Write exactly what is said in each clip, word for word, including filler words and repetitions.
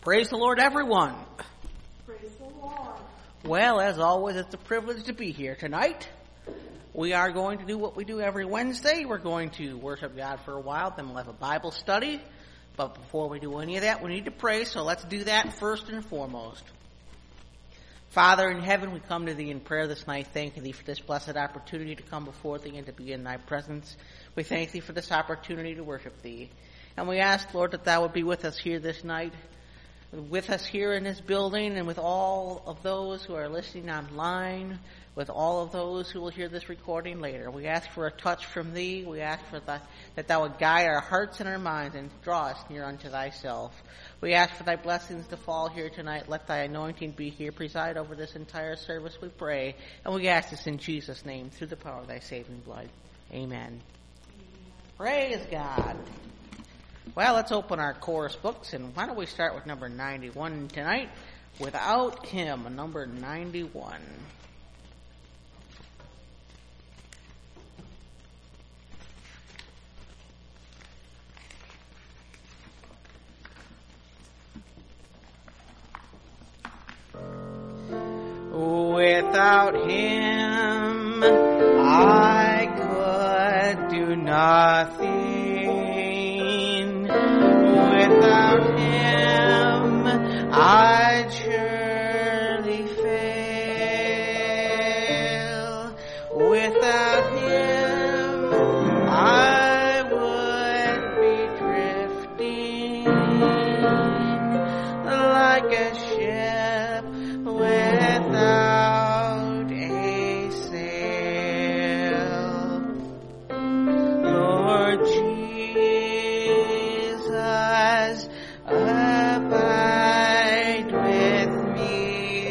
Praise the Lord, everyone. Praise the Lord. Well, as always, it's a privilege to be here tonight. We are going to do what we do every Wednesday. We're going to worship God for a while, then we'll have a Bible study. But before we do any of that, we need to pray, so let's do that first and foremost. Father in heaven, we come to thee in prayer this night, thanking thee for this blessed opportunity to come before thee and to be in thy presence. We thank thee for this opportunity to worship thee. And we ask, Lord, that thou would be with us here this night, with us here in this building, and with all of those who are listening online, with all of those who will hear this recording later. We ask for a touch from thee. We ask for the, that thou would guide our hearts and our minds and draw us near unto thyself. We ask for thy blessings to fall here tonight. Let thy anointing be here. Preside over this entire service, we pray. And we ask this in Jesus' name, through the power of thy saving blood. Amen. Praise God. Well, let's open our chorus books, and why don't we start with number ninety-one tonight? Without Him, number ninety-one. Without Him, I could do nothing. Without Him, I'd surely fail. Without Him, I would be drifting like a ship without a sail. Lord Jesus, abide with me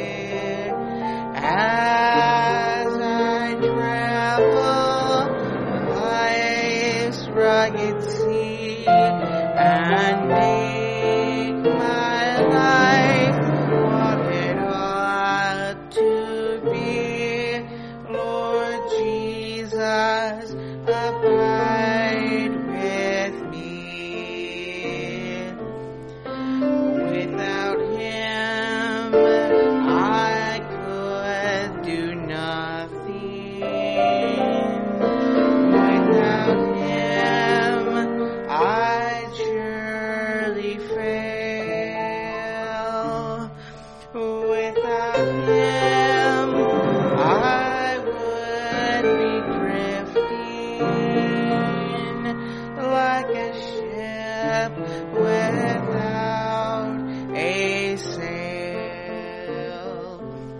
as I travel life's rugged sea and make my life what it ought to be. Lord Jesus, abide with me. Without Him, I could do nothing. Without Him, I'd surely fail. Without Him, I would be drifting like a ship without a sail.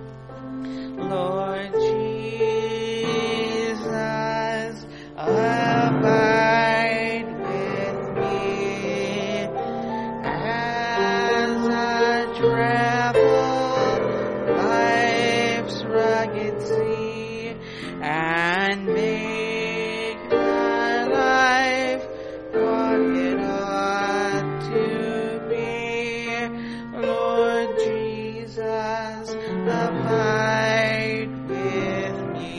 Lord Jesus, abide with me as I travel life's rugged sea and make my life what it ought to be. Lord Jesus, abide with me.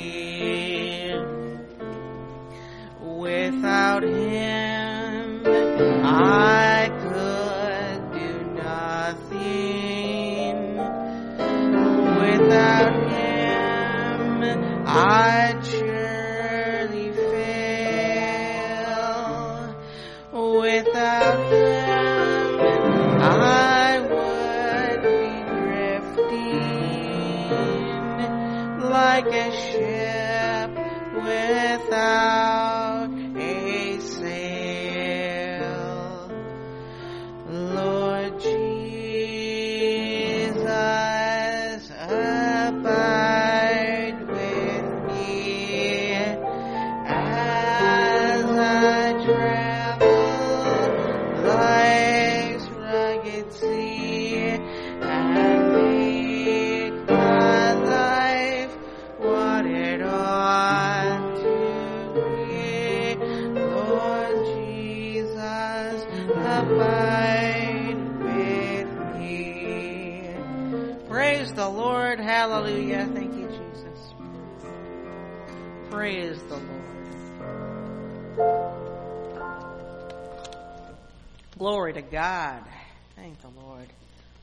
Without Him, I could do nothing. Without Him, I'd surely fail. Without Him, I would be drifting like a ship without a sail. Lord Jesus, abide with me as I travel life's rugged sea and make my life what it ought to be. Lord Jesus, abide with me. Praise the Lord. Hallelujah. Thank you, Jesus. Praise the Lord. Glory to God. Thank the Lord.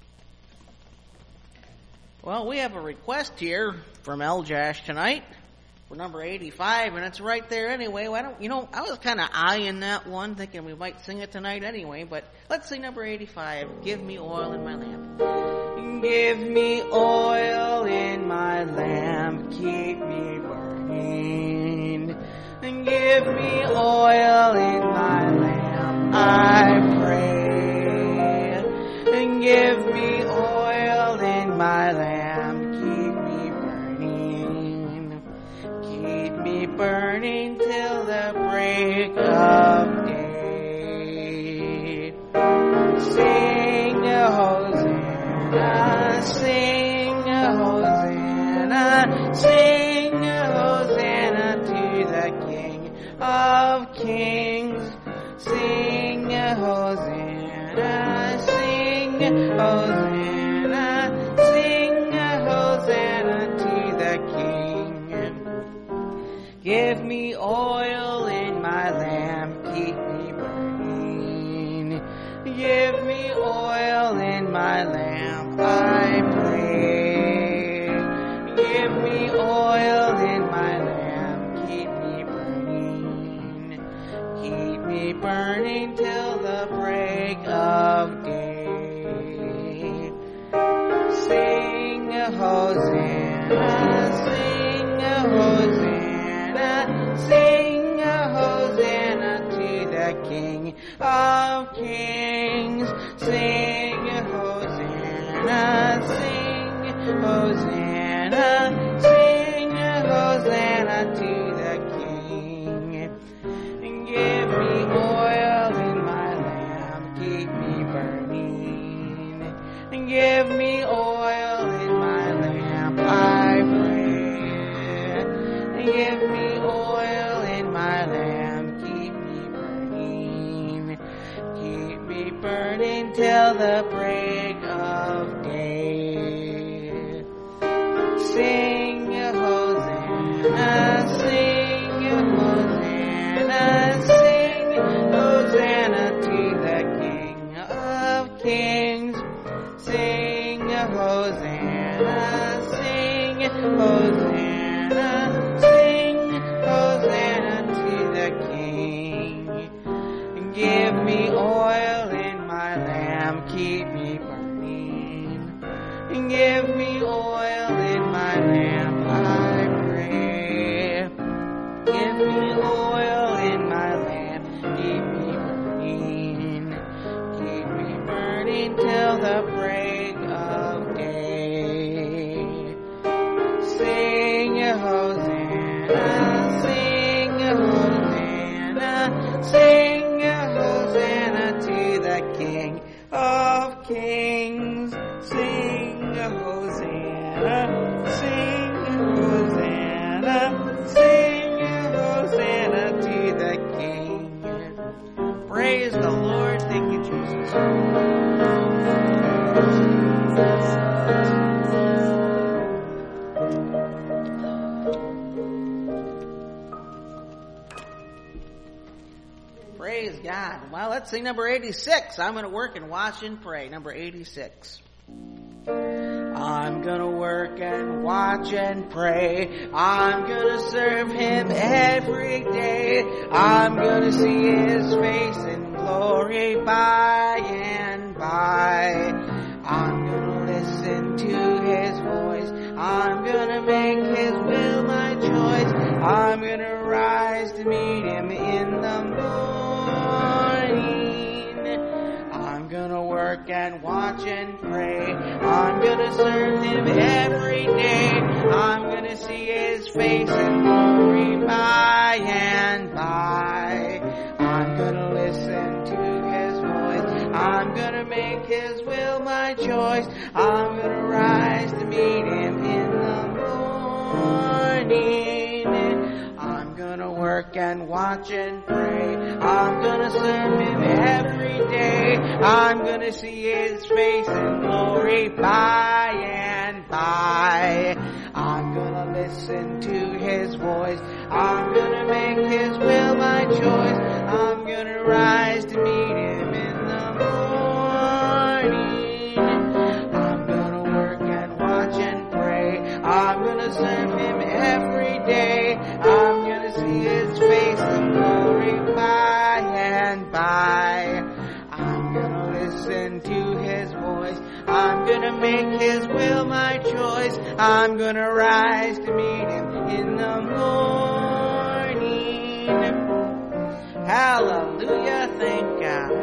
Well, we have a request here from Eljash tonight for number eighty-five, and it's right there anyway. Why don't you know? I was kind of eyeing that one, thinking we might sing it tonight anyway. But let's sing number eighty-five. Give me oil in my lamp. Give me oil in my lamp, keep me burning. And give me oil in my lamp, I pray. And give me oil in my lamp, keep me burning. Keep me burning till the break of day. Sing a Hosanna, sing a Hosanna, sing a Hosanna to the King of Kings. Sing a Hosanna, sing a Hosanna, sing a Hosanna to the King. Give me oil in my lamp, keep me burning. Give me oil in my lamp, I pray. Give me oil in my lamp, keep me burning. Keep me burning till the break of day. Sing a Hosanna, sing a Hosanna, sing a Hosanna to the King of Kings. Sing a Hosanna, sing a Hosanna, sing a Hosanna to the King. And give me oil in my lamp, keep me burning. And give me oil in my lamp, I pray. And give me oil in my lamp, keep me burning. Keep me burning till the break of day. Sing a Hosanna, sing a Hosanna, sing Hosanna to the King of Kings. Sing a Hosanna, sing Hosanna, sing Hosanna to the King. Give me oil in my lamp, keep me burning. Give me oil in my lamp, I pray. Give me oil in my lamp, keep me burning. Keep me burning till the break of day. Sing a Hosanna, sing a Hosanna, sing a Hosanna to the King of Kings. Sing a Hosanna, sing a Hosanna, sing a Hosanna to the King. Praise the Lord. Thank you, Jesus. Praise God. Well, let's sing number eighty-six. I'm going to work and watch and pray. Number eighty-six. I'm gonna work and watch and pray. I'm gonna serve Him every day. I'm gonna see His face in glory by and by. I'm gonna listen to His voice. I'm gonna make His will my choice. I'm gonna rise to meet Him in the morning. I'm gonna work and watch and pray. I'm gonna serve Him every day. I'm gonna see His face in glory by and by. I'm gonna listen to His voice. I'm gonna make His will my choice. I'm gonna rise to meet Him in the morning. I'm gonna work and watch and pray. I'm gonna serve Him every day. I'm gonna see His face in glory by and by. I'm gonna listen to His voice. I'm gonna make His will my choice. I'm gonna rise to meet Him in the morning. I'm gonna work and watch and see his face in glory by and by. I'm gonna listen to his voice. I'm gonna make his will my choice. I'm gonna rise to meet him in the morning. Hallelujah, thank God.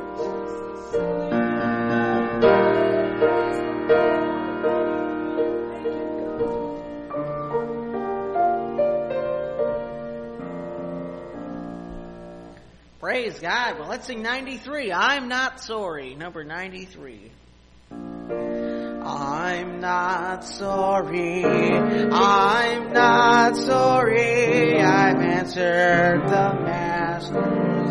Praise God. Well, let's sing ninety-three. I'm not sorry. Number ninety-three. I'm not sorry. I'm not sorry. I've answered the Master's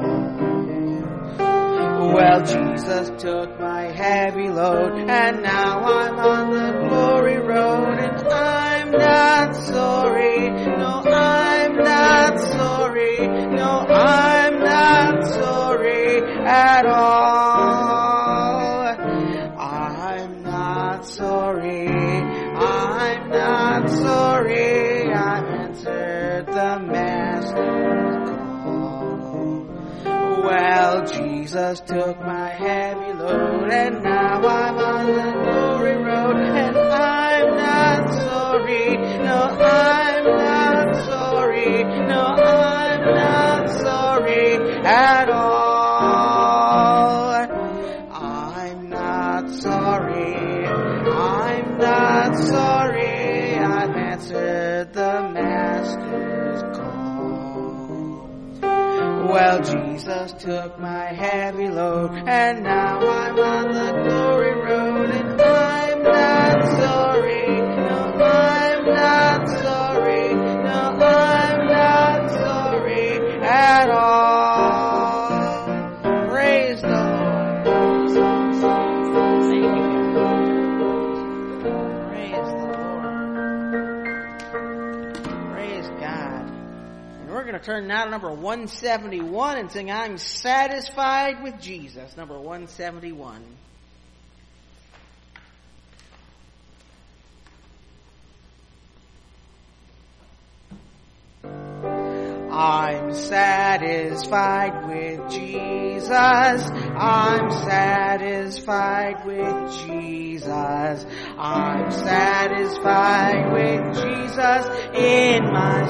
call. Well, Jesus took my heavy load, and now I'm on the glory road, and I'm not sorry. No, I'm not sorry. No, I'm not sorry at all. I'm not sorry. I'm not sorry. I've answered the Master's call. Well, Jesus took my heavy load, and now I'm on the glory road, and I'm not sorry. No, I'm not sorry. No, I'm not sorry at all. I'm not sorry. I'm not sorry. I've answered the Master's call. Well, Jesus took my heavy load, and now I'm on the glory road, and I'm not sorry. No, I'm not sorry. No, I'm not sorry at all. Praise the Lord. Thank you, God. Praise the Lord. Praise God. And we're going to turn now to number one seventy-one and sing I'm Satisfied with Jesus. Number one seventy-one. I'm satisfied with Jesus. I'm satisfied with Jesus. I'm satisfied with Jesus in my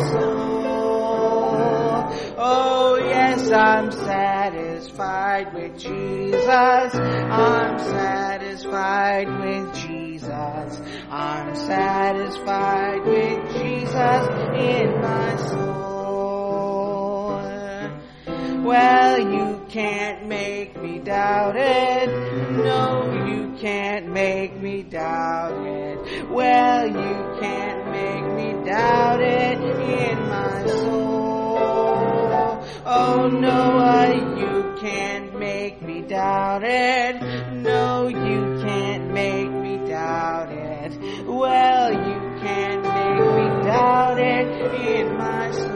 soul. Oh yes, I'm satisfied with Jesus. I'm satisfied with Jesus. I'm satisfied with Jesus in my soul. Well, you can't make me doubt it. No, you can't make me doubt it. Well, you can't make me doubt it in my soul. Oh, no, uh, you can't make me doubt it. No, you can't make me doubt it. Well, you can't make me doubt it in my soul.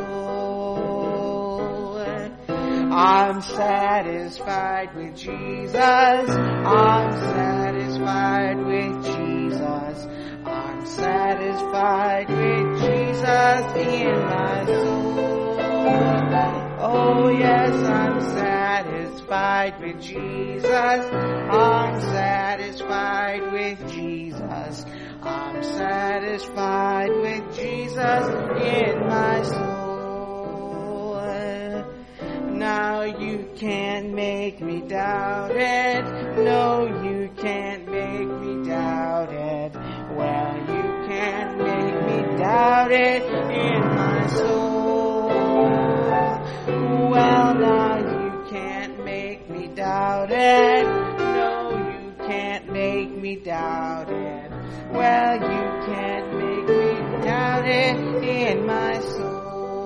I'm satisfied with Jesus. I'm satisfied with Jesus. I'm satisfied with Jesus in my soul. Oh yes, I'm satisfied with Jesus. I'm satisfied with Jesus. I'm satisfied with Jesus in my soul. Now you can't make me doubt it. No, you can't make me doubt it. Well, you can't make me doubt it in my soul. Well, now you can't make me doubt it. No, you can't make me doubt it. Well, you can't make me doubt it in my soul.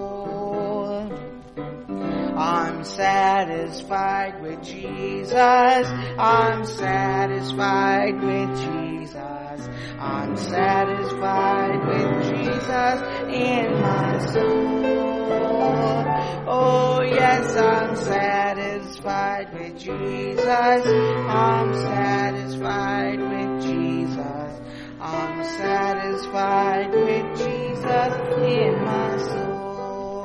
I'm satisfied with Jesus. I'm satisfied with Jesus. I'm satisfied with Jesus in my soul. Oh yes, I'm satisfied with Jesus. I'm satisfied with Jesus. I'm satisfied with Jesus in my soul.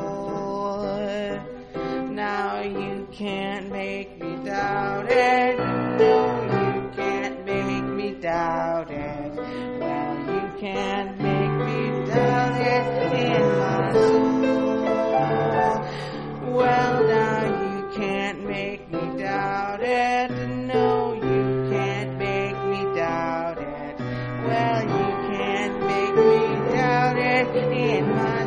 can't make me doubt it. No, you can't make me doubt it. Well, you can't make me doubt it in my soul. Well, now you can't make me doubt it. No, you can't make me doubt it. Well, you can't make me doubt it in my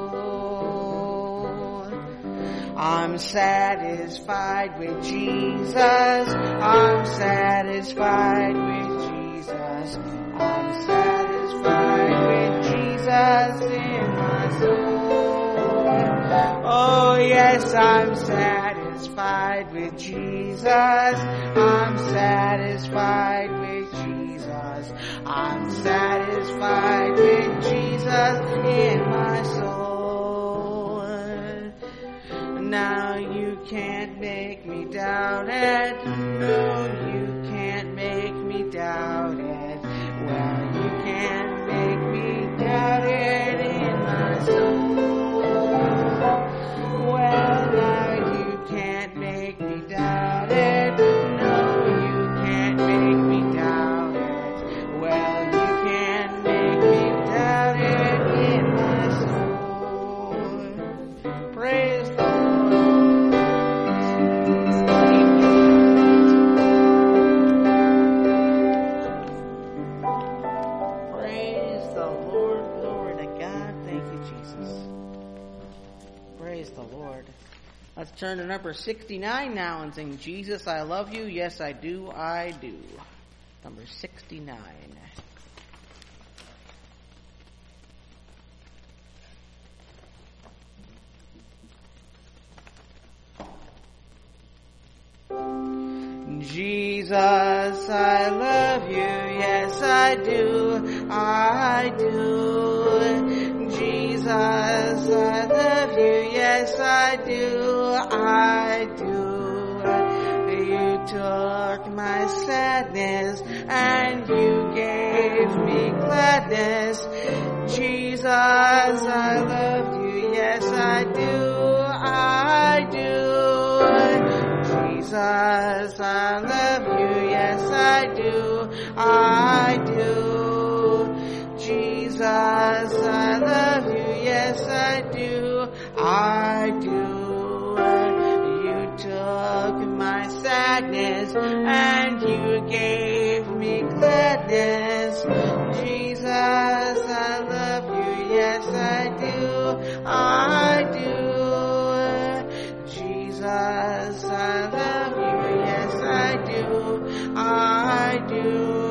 soul. I'm satisfied with Jesus. I'm satisfied with Jesus. I'm satisfied with Jesus in my soul. Oh yes, I'm satisfied with Jesus. I'm satisfied with Jesus. I'm satisfied with Jesus in my soul. Now you can't make me doubt it. No, you can't make me doubt it. Well, you can't make me doubt it in my soul. Well, now you can't make me doubt it. No, you can't make me doubt it. Well, you can't make me doubt it in my soul. Praise the Let's turn to number sixty-nine now and sing, Jesus, I love you. Yes, I do. I do. Number sixty-nine. Jesus, I love you. Yes, I do. I do. Jesus, I love you. Yes, I do. I do. You took my sadness and you gave me gladness. Jesus, I love you. Yes, I do. I do. Jesus, I love you. Yes, I do. I do. Jesus, I love you. Yes, I do. I do. You took my sadness and you gave me gladness. Jesus, I love you. Yes, I do. I do. Jesus, I love you. Yes, I do. I do.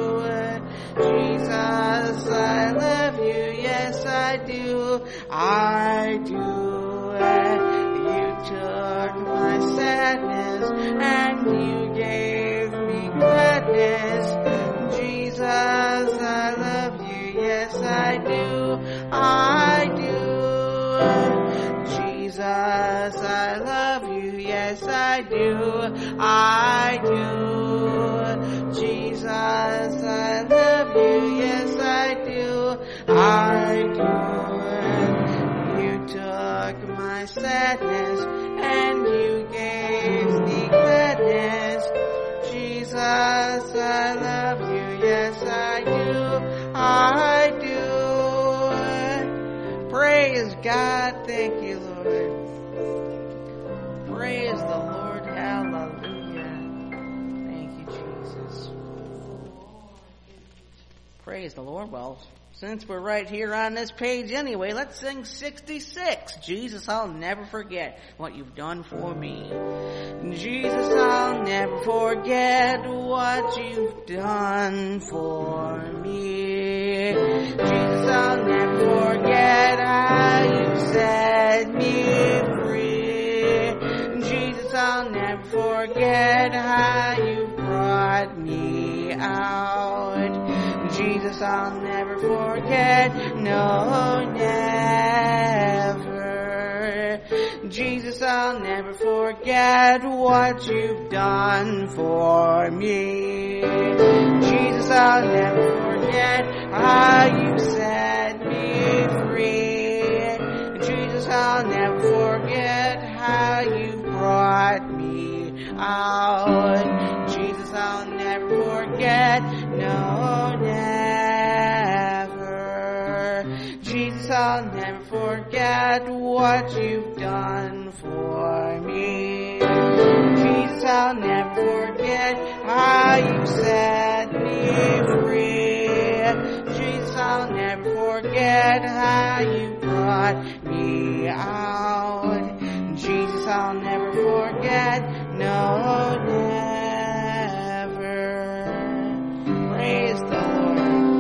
Jesus, I love you. Yes, I do. I do. You took my sadness and you gave me gladness. Jesus, I love you. Yes, I do. I do. Jesus, I love you. Yes, I do. I do. Jesus, I love you. Yes, I do. I do. You took my sadness and you gave me gladness. Jesus, I love you. Yes, I do. I do. Praise God. Thank you, Lord. Praise the Lord. Hallelujah. Thank you, Jesus. Praise the Lord. Well, since we're right here on this page anyway, let's sing sixty-six. Jesus, I'll never forget what you've done for me. Jesus, I'll never forget what you've done for me. Jesus, I'll never forget how you set me free. Jesus, I'll never forget how you brought me out. Jesus, I'll never forget, no, never. Jesus, I'll never forget what you've done for me. Jesus, I'll never forget how you set me free. Jesus, I'll never forget how you brought me out. Jesus, I'll never forget, no, never. Jesus, I'll never forget what you've done for me. Jesus, I'll never forget how you set me free. Jesus, I'll never forget how you brought me out. Jesus, I'll never forget, no, never. Praise the Lord.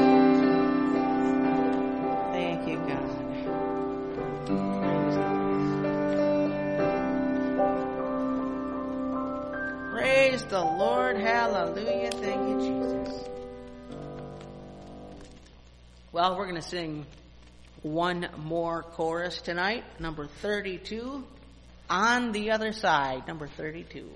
Thank you, God. Praise the Lord. Hallelujah. Thank you, Jesus. Well, we're going to sing one more chorus tonight, number thirty-two, On the Other Side, number thirty-two.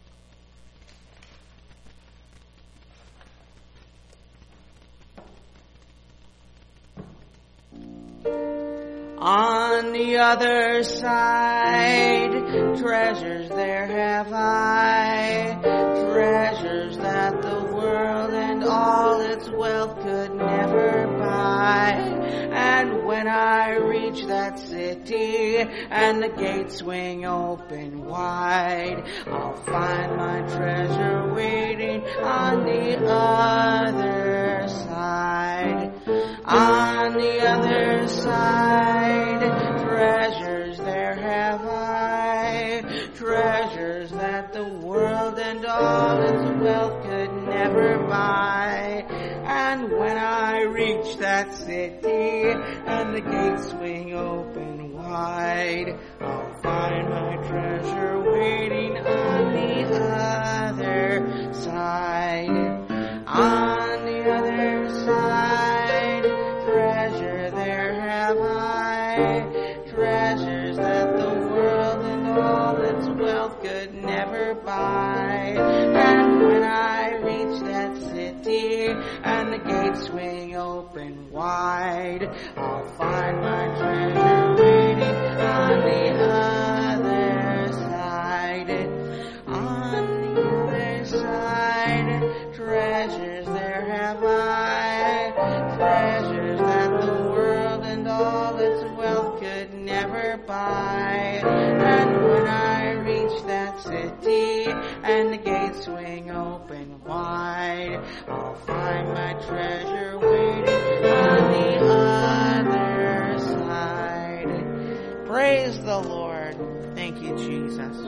On the other side, treasures there have I, treasures that the world and all its wealth could never buy. And when I reach that city and the gates swing open wide, I'll find my treasure waiting on the other side. On the other side, treasures there have I, treasures that the world and all its wealth could never buy. And when I reach that city and the gates swing open wide, I'll find my treasure waiting on the other side. On the other side, treasure there have I, treasures that the world and all its wealth could never buy. And when I reach that city and the gates swing open wide, I'll find my treasure waiting on the other side. On the other side, treasures there have I, treasures that the world and all its wealth could never buy. And when I reach that city and the gates swing open wide, I'll find my treasure waiting on the other side. Praise the Lord. Thank you, Jesus.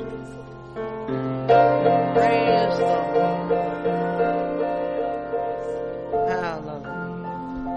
Praise the Lord. Hallelujah.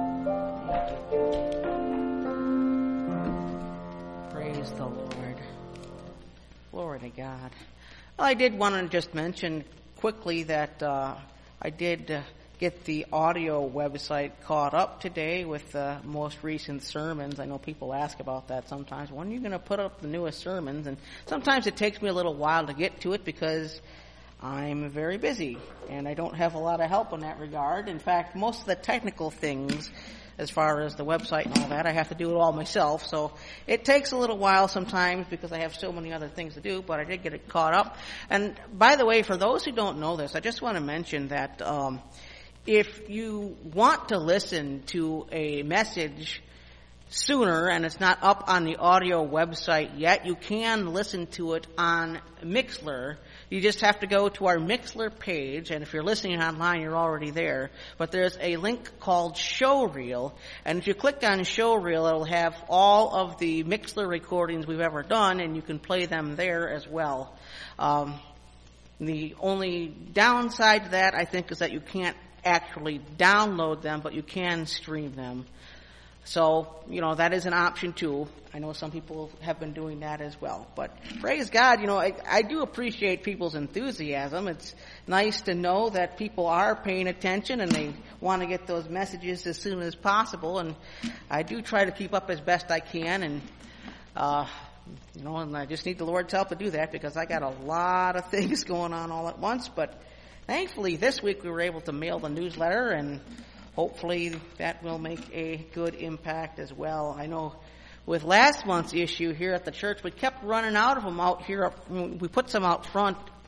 Praise the Lord. Glory to God. Well, I did want to just mention quickly that uh, I did uh, get the audio website caught up today with the most recent sermons. I know people ask about that sometimes. When are you going to put up the newest sermons? And sometimes it takes me a little while to get to it because I'm very busy and I don't have a lot of help in that regard. In fact, most of the technical things, as far as the website and all that, I have to do it all myself. So it takes a little while sometimes because I have so many other things to do, but I did get it caught up. And by the way, for those who don't know this, I just want to mention that um, if you want to listen to a message sooner and it's not up on the audio website yet, you can listen to it on Mixlr. You just have to go to our Mixlr page, and if you're listening online, you're already there. But there's a link called Showreel, and if you click on Showreel, it'll have all of the Mixlr recordings we've ever done, and you can play them there as well. Um, the only downside to that, I think, is that you can't actually download them, but you can stream them. So, you know, that is an option too. I know some people have been doing that as well. But praise God, you know, I, I do appreciate people's enthusiasm. It's nice to know that people are paying attention and they want to get those messages as soon as possible. And I do try to keep up as best I can. And, uh, you know, and I just need the Lord's help to do that because I got a lot of things going on all at once. But thankfully this week we were able to mail the newsletter, and hopefully that will make a good impact as well. I know with last month's issue here at the church, we kept running out of them out here. We put some out front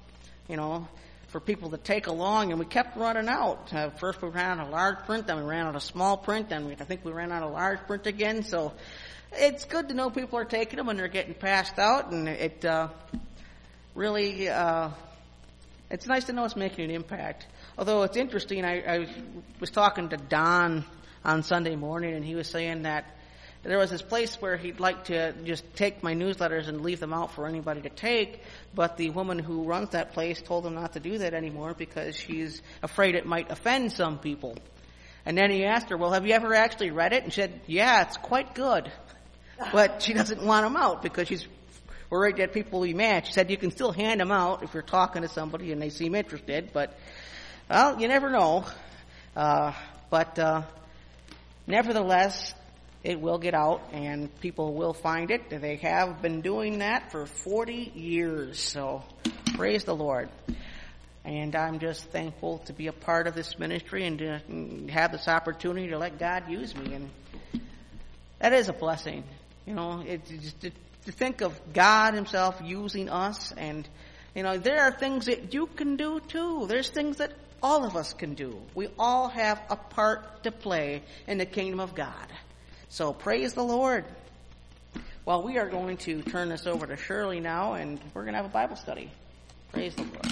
you know, for people to take along, and we kept running out. Uh, first we ran out of large print, then we ran out of small print, then we, I think we ran out of large print again. So it's good to know people are taking them and they're getting passed out, and it uh, really, uh, it's nice to know it's making an impact. Although it's interesting, I, I was talking to Don on Sunday morning, and he was saying that there was this place where he'd like to just take my newsletters and leave them out for anybody to take, but the woman who runs that place told him not to do that anymore because she's afraid it might offend some people. And then he asked her, well, have you ever actually read it? And she said, yeah, it's quite good. But she doesn't want them out because she's worried that people will be mad. She said you can still hand them out if you're talking to somebody and they seem interested, but, well, you never know. Uh, but uh, nevertheless, it will get out and people will find it. They have been doing that for forty years, so praise the Lord. And I'm just thankful to be a part of this ministry and to have this opportunity to let God use me. And that is a blessing. You know, it's just to, to think of God himself using us. And, you know, there are things that you can do too. There's things that all of us can do. We all have a part to play in the kingdom of God. So praise the Lord. Well, we are going to turn this over to Shirley now, and we're going to have a Bible study. Praise the Lord.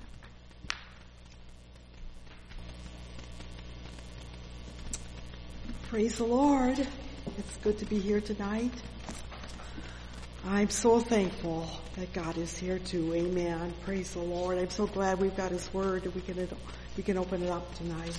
Praise the Lord. It's good to be here tonight. I'm so thankful that God is here too. Amen. Praise the Lord. I'm so glad we've got his word and we can, we can open it up tonight.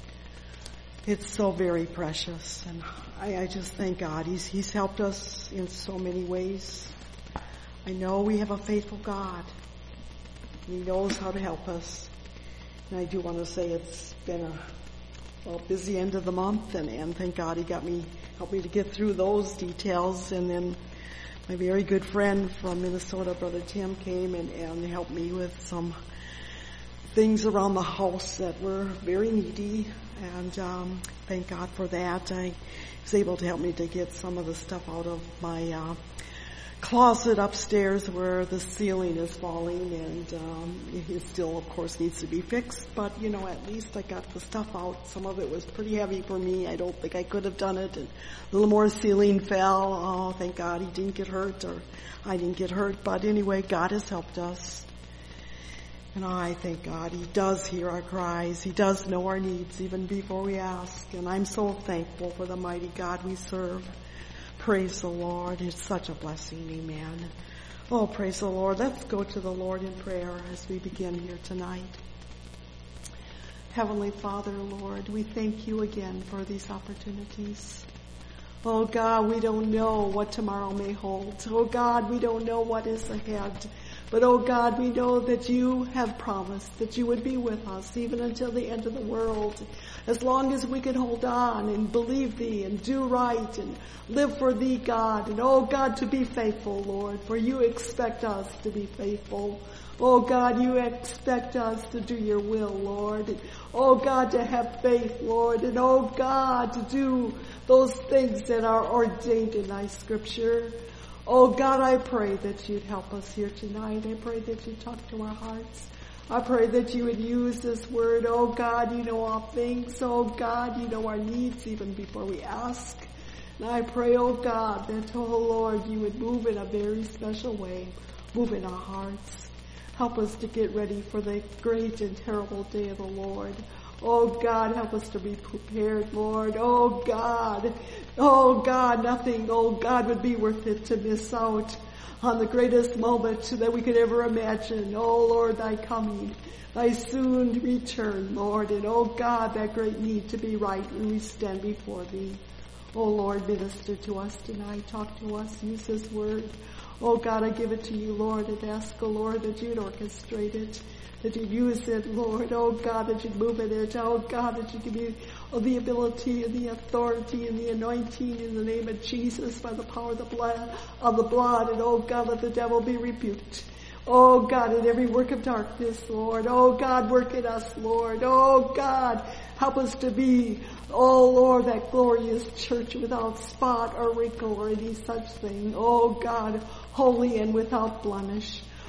It's so very precious, and I, I just thank God. He's, he's helped us in so many ways. I know we have a faithful God. He knows how to help us. And I do want to say it's been a well, busy end of the month, and, and thank God he got me, helped me to get through those details. And then my very good friend from Minnesota, Brother Tim, came and, and helped me with some things around the house that were very needy. And um, thank God for that. I was able to help me to get some of the stuff out of my uh, closet upstairs where the ceiling is falling, and um, it still, of course, needs to be fixed. But, you know, at least I got the stuff out. Some of it was pretty heavy for me. I don't think I could have done it. And a little more ceiling fell. Oh, thank God he didn't get hurt, or I didn't get hurt. But anyway, God has helped us. And I thank God he does hear our cries. He does know our needs even before we ask. And I'm so thankful for the mighty God we serve. Praise the Lord. It's such a blessing. Amen. Oh, praise the Lord. Let's go to the Lord in prayer as we begin here tonight. Heavenly Father, Lord, we thank you again for these opportunities. Oh, God, we don't know what tomorrow may hold. Oh, God, we don't know what is ahead. But, oh, God, we know that you have promised that you would be with us even until the end of the world. As long as we can hold on and believe thee and do right and live for thee, God. And, oh, God, to be faithful, Lord, for you expect us to be faithful. Oh, God, you expect us to do your will, Lord. And, oh, God, to have faith, Lord. And, oh, God, to do those things that are ordained in thy scripture. Oh, God, I pray that you'd help us here tonight. I pray that you'd talk to our hearts. I pray that you would use this word. Oh, God, you know all things. Oh, God, you know our needs even before we ask. And I pray, oh, God, that, oh, Lord, you would move in a very special way. Move in our hearts. Help us to get ready for the great and terrible day of the Lord. Oh, God, help us to be prepared, Lord. Oh, God. Oh, God, nothing, oh, God, would be worth it to miss out on the greatest moment that we could ever imagine. Oh, Lord, thy coming, thy soon return, Lord. And, oh, God, that great need to be right when we stand before thee. Oh, Lord, minister to us tonight. Talk to us. Use this word. Oh, God, I give it to you, Lord, and ask, oh, Lord, that you'd orchestrate it, that you'd use it, Lord. Oh, God, that you'd move in it. Oh, God, that you give me oh, the ability and the authority and the anointing in the name of Jesus by the power of the blood, of the blood. And, oh, God, let the devil be rebuked. Oh, God, in every work of darkness, Lord. Oh, God, work in us, Lord. Oh, God, help us to be, oh, Lord, that glorious church without spot or wrinkle or any such thing. Oh, God, holy and without blemish.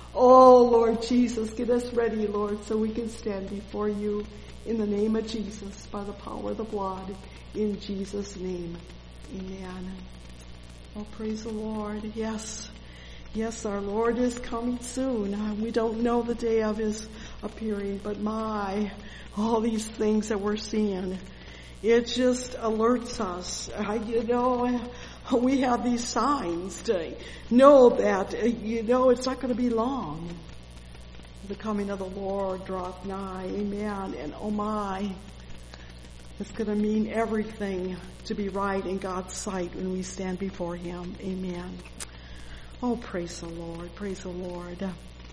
Oh, Lord Jesus, get us ready, Lord, so we can stand before you in the name of Jesus, by the power of the blood, in Jesus' name. Amen. Oh, praise the Lord. Yes. Yes, our Lord is coming soon. We don't know the day of his appearing, but my, all these things that we're seeing, it just alerts us. You know, we have these signs to know that, you know, it's not going to be long. The coming of the Lord draweth nigh. Amen. And oh my, it's going to mean everything to be right in God's sight when we stand before him. Amen. Oh, praise the Lord. Praise the Lord.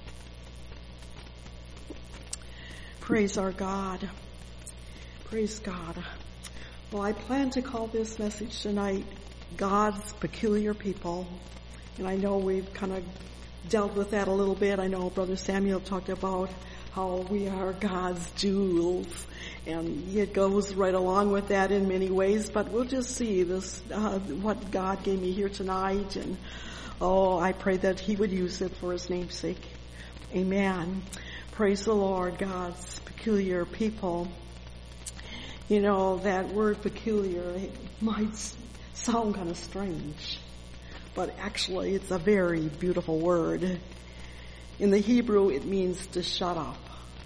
Praise our God. Praise God. Well, I plan to call this message tonight, God's Peculiar People. And I know we've kind of dealt with that a little bit. I know Brother Samuel talked about how we are God's jewels. And it goes right along with that in many ways. But we'll just see this, uh, what God gave me here tonight. And oh, I pray that he would use it for his name's sake. Amen. Praise the Lord, God's peculiar people. You know, that word peculiar, it might sound kind of strange, but actually it's a very beautiful word. In the Hebrew, it means to shut up.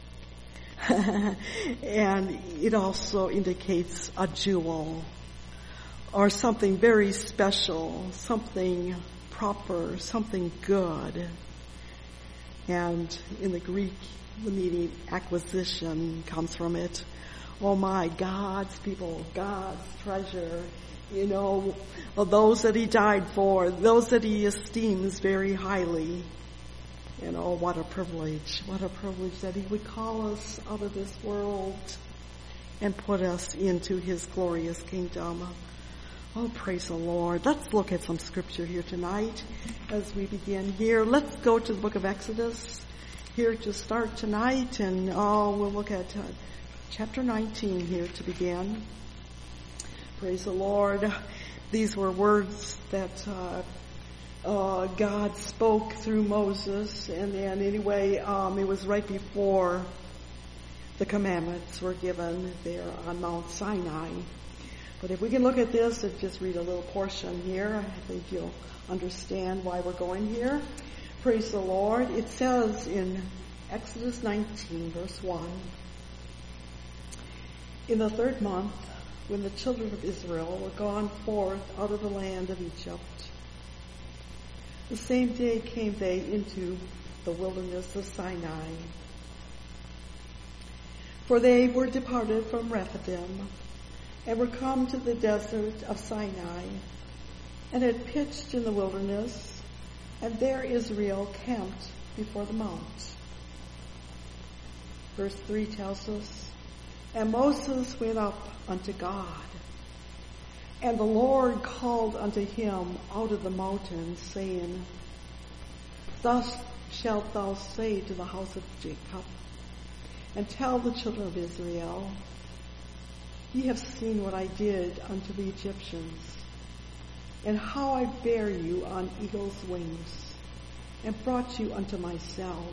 And it also indicates a jewel or something very special, something proper, something good. And in the Greek, the meaning acquisition comes from it. Oh my, God's people, God's treasure, you know, those that he died for, those that he esteems very highly. You know, what a privilege, what a privilege that he would call us out of this world and put us into his glorious kingdom. Oh, praise the Lord. Let's look at some scripture here tonight as we begin here. Let's go to the book of Exodus here to start tonight, and oh, we'll look at uh, chapter nineteen here to begin. Praise the Lord. These were words that uh, uh, God spoke through Moses, and then anyway, um, it was right before the commandments were given there on Mount Sinai. But if we can look at this and just read a little portion here, I think you'll understand why we're going here. Praise the Lord. It says in Exodus nineteen, verse one, in the third month, when the children of Israel were gone forth out of the land of Egypt, the same day came they into the wilderness of Sinai. For they were departed from Rephidim, and were come to the desert of Sinai, and had pitched in the wilderness, and there Israel camped before the mount. Verse three tells us, and Moses went up unto God, and the Lord called unto him out of the mountain, saying, Thus shalt thou say to the house of Jacob, and tell the children of Israel, Ye have seen what I did unto the Egyptians, and how I bare you on eagle's wings, and brought you unto myself.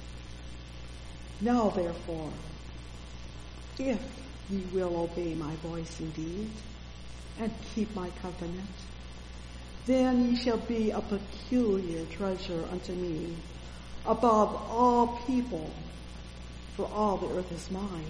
Now therefore, if ye will obey my voice indeed, and keep my covenant, then ye shall be a peculiar treasure unto me above all people, for all the earth is mine.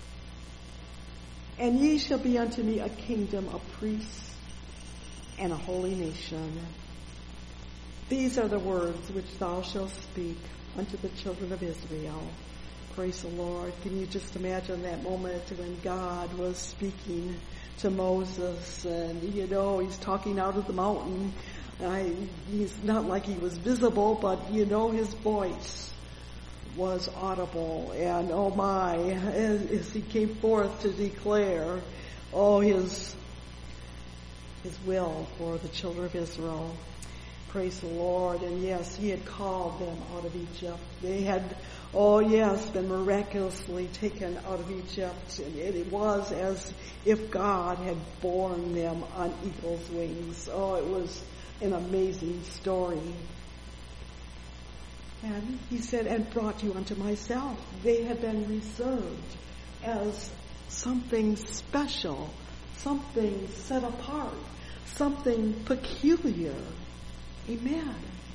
And ye shall be unto me a kingdom of priests and a holy nation. These are the words which thou shalt speak unto the children of Israel. Praise the Lord. Can you just imagine that moment when God was speaking to Moses, and you know, he's talking out of the mountain. I, he's not like he was visible, but you know, his voice was audible, and oh my, as, as he came forth to declare, oh, his his will for the children of Israel. Praise the Lord. And yes, he had called them out of Egypt. They had, oh yes, been miraculously taken out of Egypt, and it was as if God had borne them on eagle's wings. Oh, it was an amazing story. And he said, and brought you unto myself. They have been reserved as something special, something set apart, something peculiar. Amen.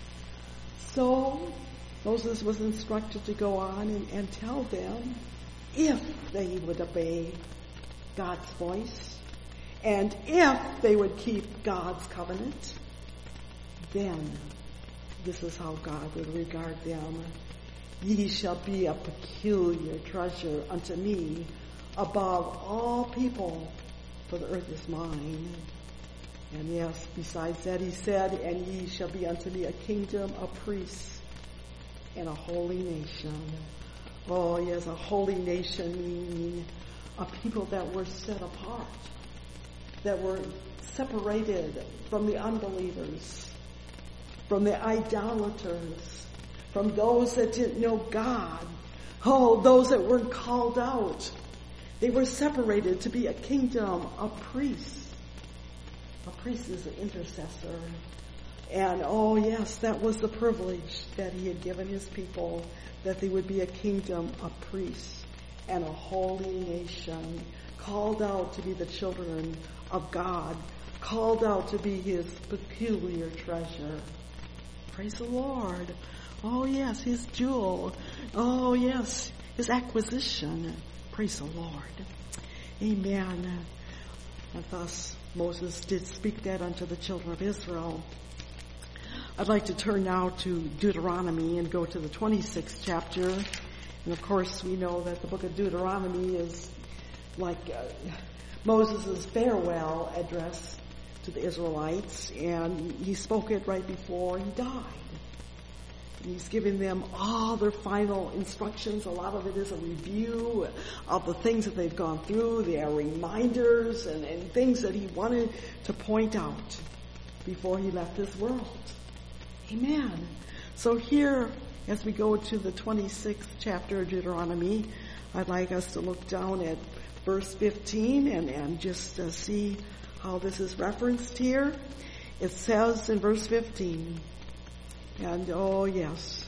So Moses was instructed to go on and, and tell them if they would obey God's voice and if they would keep God's covenant, then this is how God would regard them. Ye shall be a peculiar treasure unto me above all people, for the earth is mine. And yes, besides that he said, and ye shall be unto me a kingdom of priests and a holy nation. Oh yes, a holy nation meaning a people that were set apart, that were separated from the unbelievers, from the idolaters, from those that didn't know God. Oh, those that weren't called out. They were separated to be a kingdom of priests. A priest is an intercessor. And oh yes, that was the privilege that he had given his people, that they would be a kingdom of priests and a holy nation, called out to be the children of God, called out to be his peculiar treasure. Praise the Lord. Oh yes, his jewel. Oh yes, his acquisition. Praise the Lord. Amen. And thus Moses did speak that unto the children of Israel. I'd like to turn now to Deuteronomy and go to the twenty-sixth chapter. And of course we know that the book of Deuteronomy is like uh, Moses' farewell address to the Israelites, and he spoke it right before he died. And he's giving them all their final instructions. A lot of it is a review of the things that they've gone through. They are reminders and, and things that he wanted to point out before he left this world. Amen. So here, as we go to the twenty-sixth chapter of Deuteronomy, I'd like us to look down at verse fifteen and, and just uh, see how this is referenced here. It says in verse fifteen, and oh yes,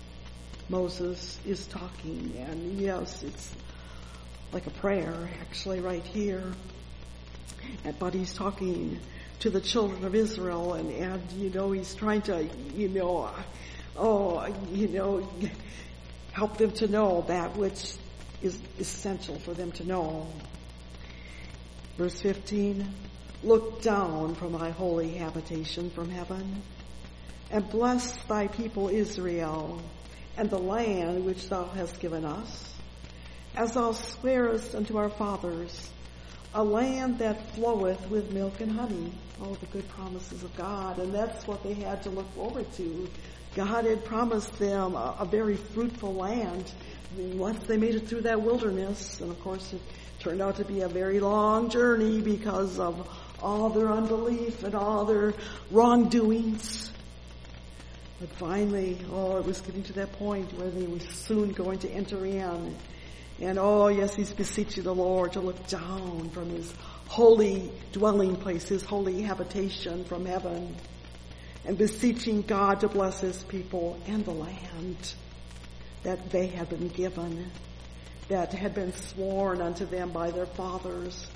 Moses is talking, and yes, it's like a prayer actually right here. And, but he's talking to the children of Israel, and, and you know, he's trying to, you know, oh, you know, help them to know that which is essential for them to know. Verse fifteen, look down from thy holy habitation from heaven, and bless thy people Israel, and the land which thou hast given us, as thou swearest unto our fathers, a land that floweth with milk and honey. Oh, the good promises of God. And that's what they had to look forward to. God had promised them a, a very fruitful land once they made it through that wilderness. And of course it turned out to be a very long journey because of all their unbelief and all their wrongdoings. But finally, oh, it was getting to that point where they were soon going to enter in. And oh yes, he's beseeching the Lord to look down from his holy dwelling place, his holy habitation from heaven, and beseeching God to bless his people and the land that they had been given, that had been sworn unto them by their fathers.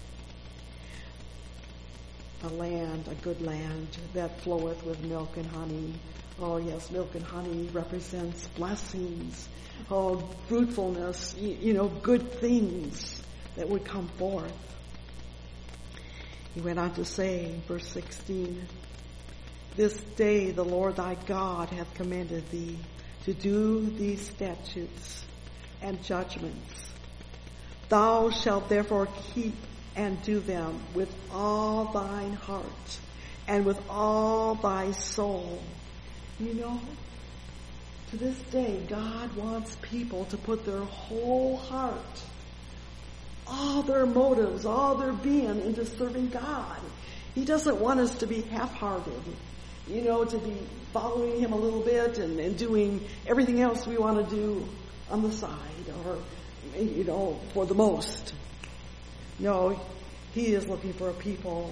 A land, a good land that floweth with milk and honey. Oh yes, milk and honey represents blessings, oh, fruitfulness, you, you know, good things that would come forth. He went on to say, verse sixteen, this day the Lord thy God hath commanded thee to do these statutes and judgments. Thou shalt therefore keep and do them with all thine heart and with all thy soul. You know, to this day, God wants people to put their whole heart, all their motives, all their being into serving God. He doesn't want us to be half-hearted, you know, to be following him a little bit and, and doing everything else we want to do on the side or, you know, for the most. No, he is looking for a people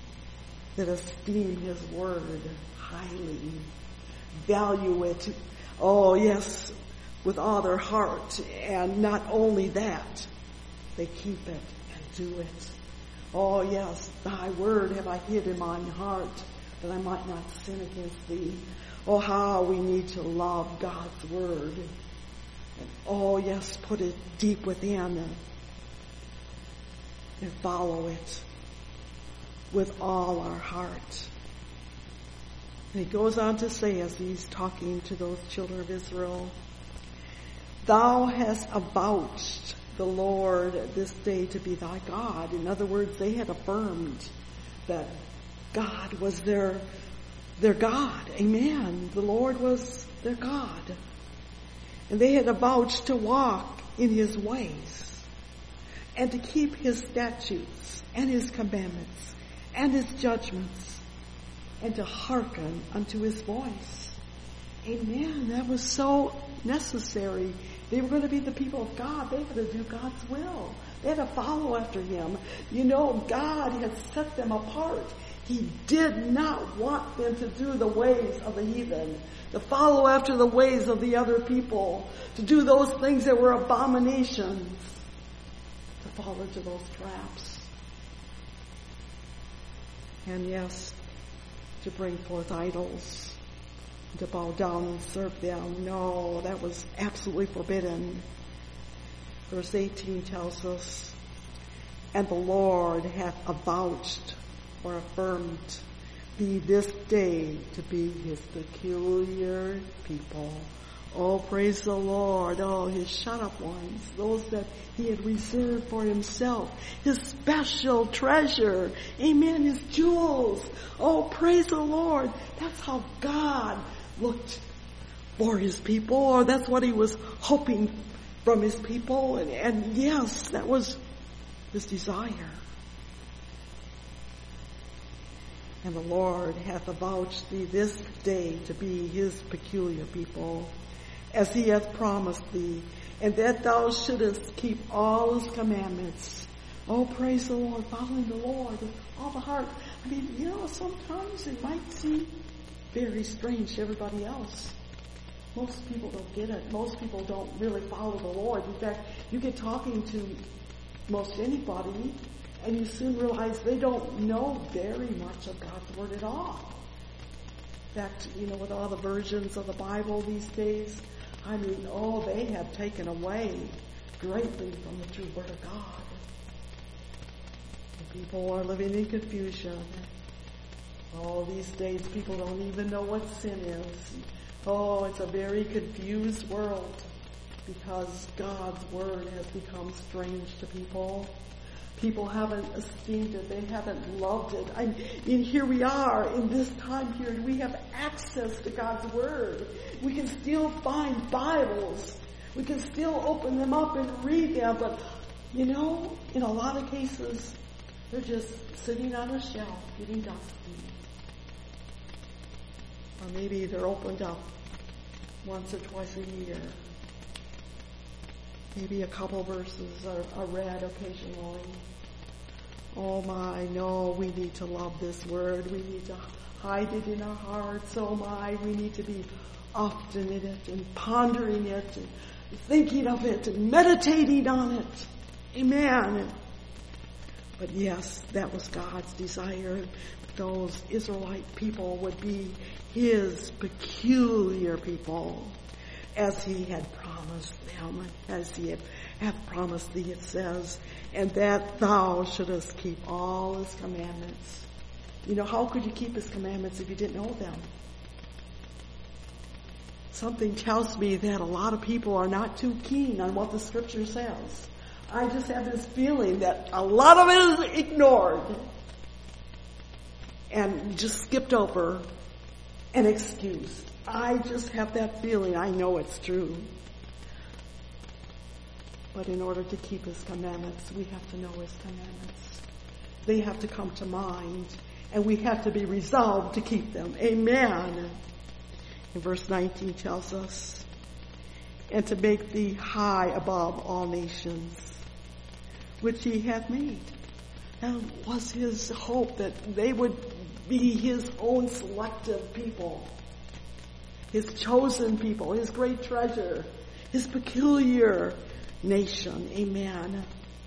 that esteem his word highly, value it Oh, yes, with all their heart. And not only that, they keep it and do it. Oh, yes, thy word have I hid in mine heart, that I might not sin against thee. Oh, how we need to love God's word. And oh, yes, put it deep within and, and follow it with all our heart. And he goes on to say, as he's talking to those children of Israel, thou hast avouched the Lord this day to be thy God. In other words, they had affirmed that God was their, their God. Amen. The Lord was their God. And they had avouched to walk in his ways and to keep his statutes and his commandments and his judgments and to hearken unto his voice. Amen. That was so necessary. They were going to be the people of God. They had to do God's will. They had to follow after him. You know, God had set them apart. He did not want them to do the ways of the heathen, to follow after the ways of the other people, to do those things that were abominations, to fall into those traps. And yes, to bring forth idols, to bow down and serve them. No, that was absolutely forbidden. Verse eighteen tells us, and the Lord hath avouched or affirmed thee this day to be his peculiar people. Oh, praise the Lord. Oh, his shut up ones, those that he had reserved for himself, his special treasure. Amen, his jewels. Oh, praise the Lord. That's how God looked for his people, or that's what he was hoping from his people. And, and yes, that was his desire. And the Lord hath avouched thee this day to be his peculiar people, as he hath promised thee, and that thou shouldest keep all his commandments. Oh, praise the Lord, following the Lord with all the heart. I mean, you know, sometimes it might seem very strange to everybody else. Most people don't get it. Most people don't really follow the Lord. In fact, you get talking to most anybody, and you soon realize they don't know very much of God's Word at all. In fact, you know, with all the versions of the Bible these days, I mean, oh, they have taken away greatly from the true Word of God. And people are living in confusion. Oh, these days people don't even know what sin is. Oh, it's a very confused world because God's Word has become strange to people. People haven't esteemed it. They haven't loved it. I mean, here we are in this time period. We have access to God's Word. We can still find Bibles. We can still open them up and read them. But, you know, in a lot of cases, they're just sitting on a shelf getting dusty. Or maybe they're opened up once or twice a year. Maybe a couple verses are, are read occasionally. Oh my, no, we need to love this Word. We need to hide it in our hearts. Oh my, we need to be often in it and pondering it and thinking of it and meditating on it. Amen. But yes, that was God's desire. Those Israelite people would be his peculiar people, as he had promised them, as he had, hath promised thee, it says, and that thou shouldest keep all his commandments. You know, how could you keep his commandments if you didn't know them? Something tells me that a lot of people are not too keen on what the Scripture says. I just have this feeling that a lot of it is ignored and just skipped over and excused. I just have that feeling. I know it's true. But in order to keep his commandments, we have to know his commandments. They have to come to mind, and we have to be resolved to keep them. Amen. And verse nineteen tells us, and to make thee high above all nations, which he hath made. That was his hope, that they would be his own selective people. his chosen people, his great treasure, his peculiar nation. Amen.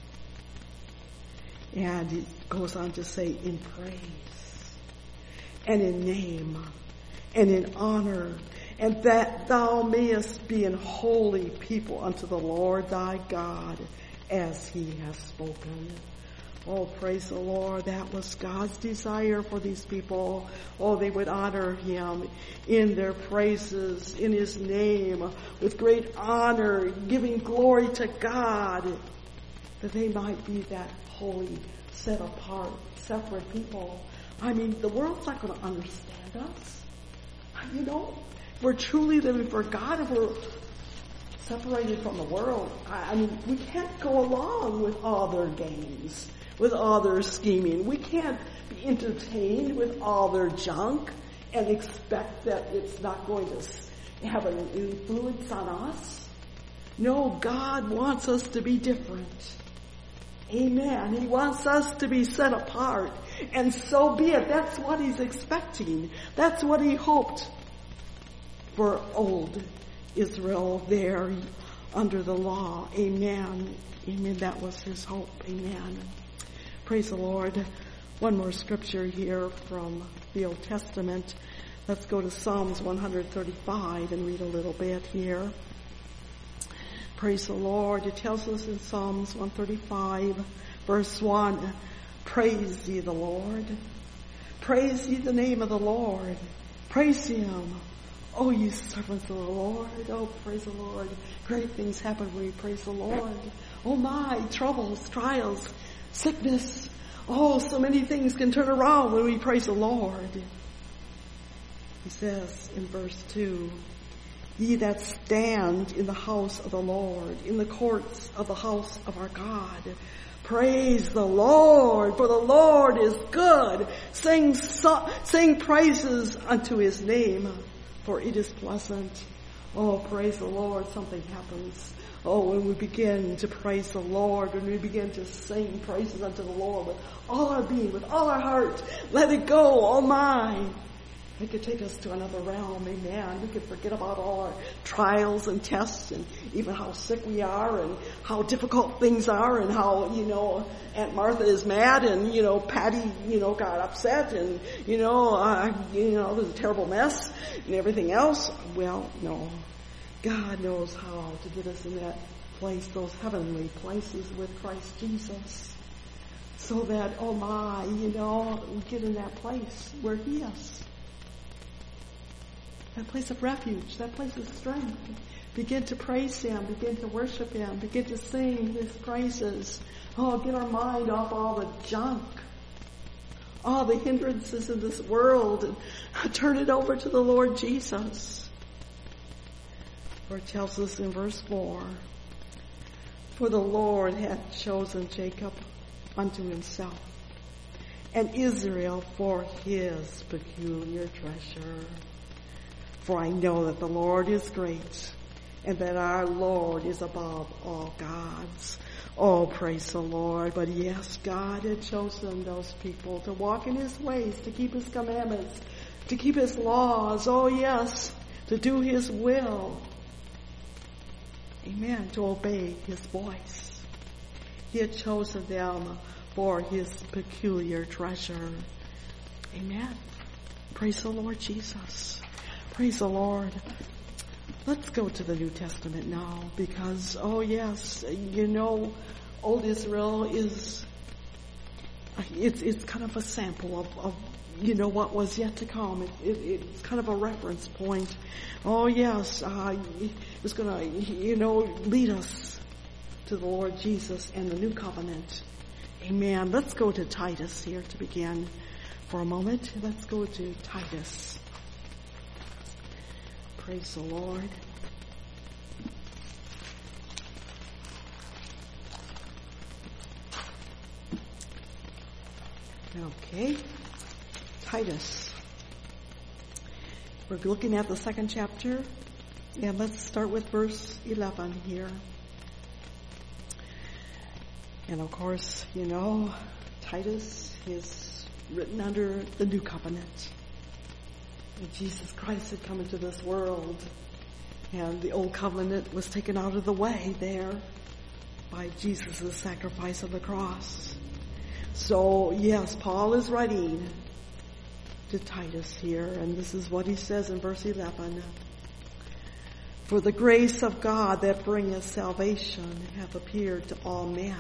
And he goes on to say, in praise, and in name, and in honor, and that thou mayest be an holy people unto the Lord thy God, as he has spoken. Oh, praise the Lord. That was God's desire for these people. Oh, they would honor him in their praises, in his name, with great honor, giving glory to God, that they might be that holy, set apart, separate people. I mean, the world's not going to understand us. You know, if we're truly living for God, if we're separated from the world, I mean, we can't go along with all their games, with all their scheming. We can't be entertained with all their junk and expect that it's not going to have an influence on us. No, God wants us to be different. Amen. He wants us to be set apart. And so be it. That's what he's expecting. That's what he hoped for old Israel there under the law. Amen. Amen. That was his hope. Amen. Praise the Lord. One more scripture here from the Old Testament. Let's go to Psalms one thirty-five and read a little bit here. Praise the Lord. It tells us in Psalms one thirty-five, verse one, praise ye the Lord. Praise ye the name of the Lord. Praise him. Oh, you servants of the Lord. Oh, praise the Lord. Great things happen when we praise the Lord. Oh my, troubles, trials, sickness. Oh, so many things can turn around when we praise the Lord. He says in verse two, ye that stand in the house of the Lord, in the courts of the house of our God, praise the Lord, for the Lord is good. Sing, so, sing praises unto his name, for it is pleasant. Oh, praise the Lord, something happens. Oh, when we begin to praise the Lord, when we begin to sing praises unto the Lord with all our being, with all our heart, let it go, oh my. It could take us to another realm, amen. We could forget about all our trials and tests and even how sick we are and how difficult things are and how, you know, Aunt Martha is mad and, you know, Patty, you know, got upset and, you know, uh, you know, there's a terrible mess and everything else. Well, no. God knows how to get us in that place, those heavenly places with Christ Jesus. So that, oh my, you know, we get in that place where he is. That place of refuge, that place of strength. Begin to praise him, begin to worship him, begin to sing his praises. Oh, get our mind off all the junk, all the hindrances in this world, and turn it over to the Lord Jesus. For it tells us in verse four, for the Lord hath chosen Jacob unto himself, and Israel for his peculiar treasure. For I know that the Lord is great, and that our Lord is above all gods. Oh, praise the Lord. But yes, God had chosen those people to walk in his ways, to keep his commandments, to keep his laws. Oh, yes, to do his will. Amen. To obey his voice. He had chosen them for his peculiar treasure. Amen. Praise the Lord Jesus. Praise the Lord. Let's go to the New Testament now because, oh yes, you know, old Israel is, it's it's kind of a sample of, of you know, what was yet to come. It, it, it's kind of a reference point. Oh yes, uh, it's going to, you know, lead us to the Lord Jesus and the new covenant. Amen. Let's go to Titus here to begin for a moment. Let's go to Titus. Praise the Lord. Okay. Titus. We're looking at the second chapter, and let's start with verse eleven here. And of course, you know, Titus is written under the new covenant. And Jesus Christ had come into this world, and the old covenant was taken out of the way there by Jesus' sacrifice on the cross. So, yes, Paul is writing to Titus here, and this is what he says in verse eleven. For the grace of God that bringeth salvation hath appeared to all men,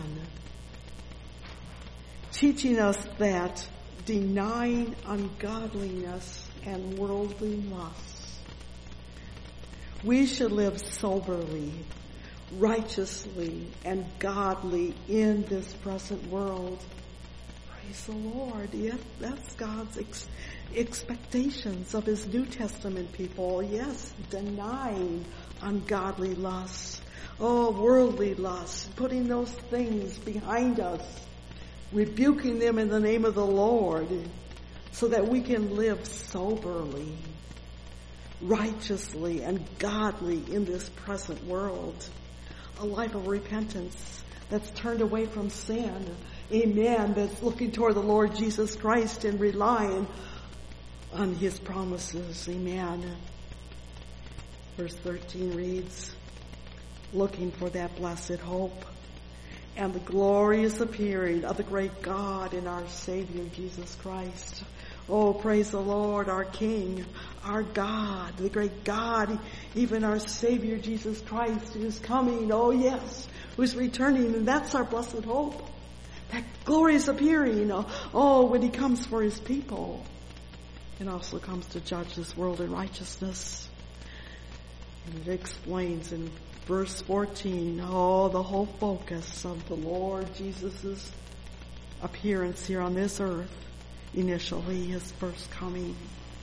teaching us that denying ungodliness and worldly lusts, we should live soberly, righteously, and godly in this present world. Praise the Lord. Yes, that's God's ex- expectations of his New Testament people. Yes, denying ungodly lusts. Oh, worldly lusts. Putting those things behind us. Rebuking them in the name of the Lord so that we can live soberly, righteously, and godly in this present world. A life of repentance that's turned away from sin. Amen. That's looking toward the Lord Jesus Christ and relying on his promises. Amen. Verse thirteen reads, looking for that blessed hope and the glorious appearing of the great God and our Savior Jesus Christ. Oh, praise the Lord, our King, our God, the great God, even our Savior Jesus Christ, who is coming. Oh, yes, who's returning, and that's our blessed hope. That glorious appearing, oh, when he comes for his people, and also comes to judge this world in righteousness. And it explains in verse fourteen, oh, the whole focus of the Lord Jesus' appearance here on this earth, initially his first coming,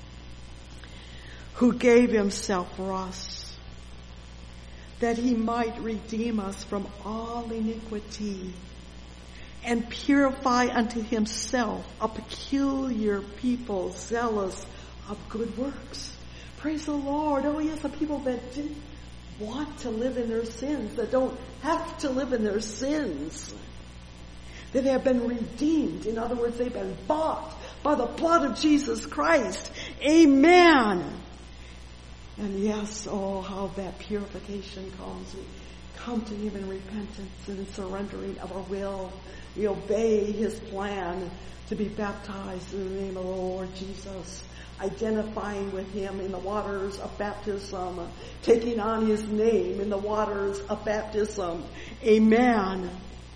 who gave himself for us, that he might redeem us from all iniquity, and purify unto himself a peculiar people, zealous of good works. Praise the Lord. Oh, yes, the people that didn't want to live in their sins, that don't have to live in their sins, that have been redeemed. In other words, they've been bought by the blood of Jesus Christ. Amen. And yes, oh, how that purification comes. We come to him in repentance and surrendering of our will. We obey his plan to be baptized in the name of the Lord Jesus, identifying with him in the waters of baptism, taking on his name in the waters of baptism. Amen.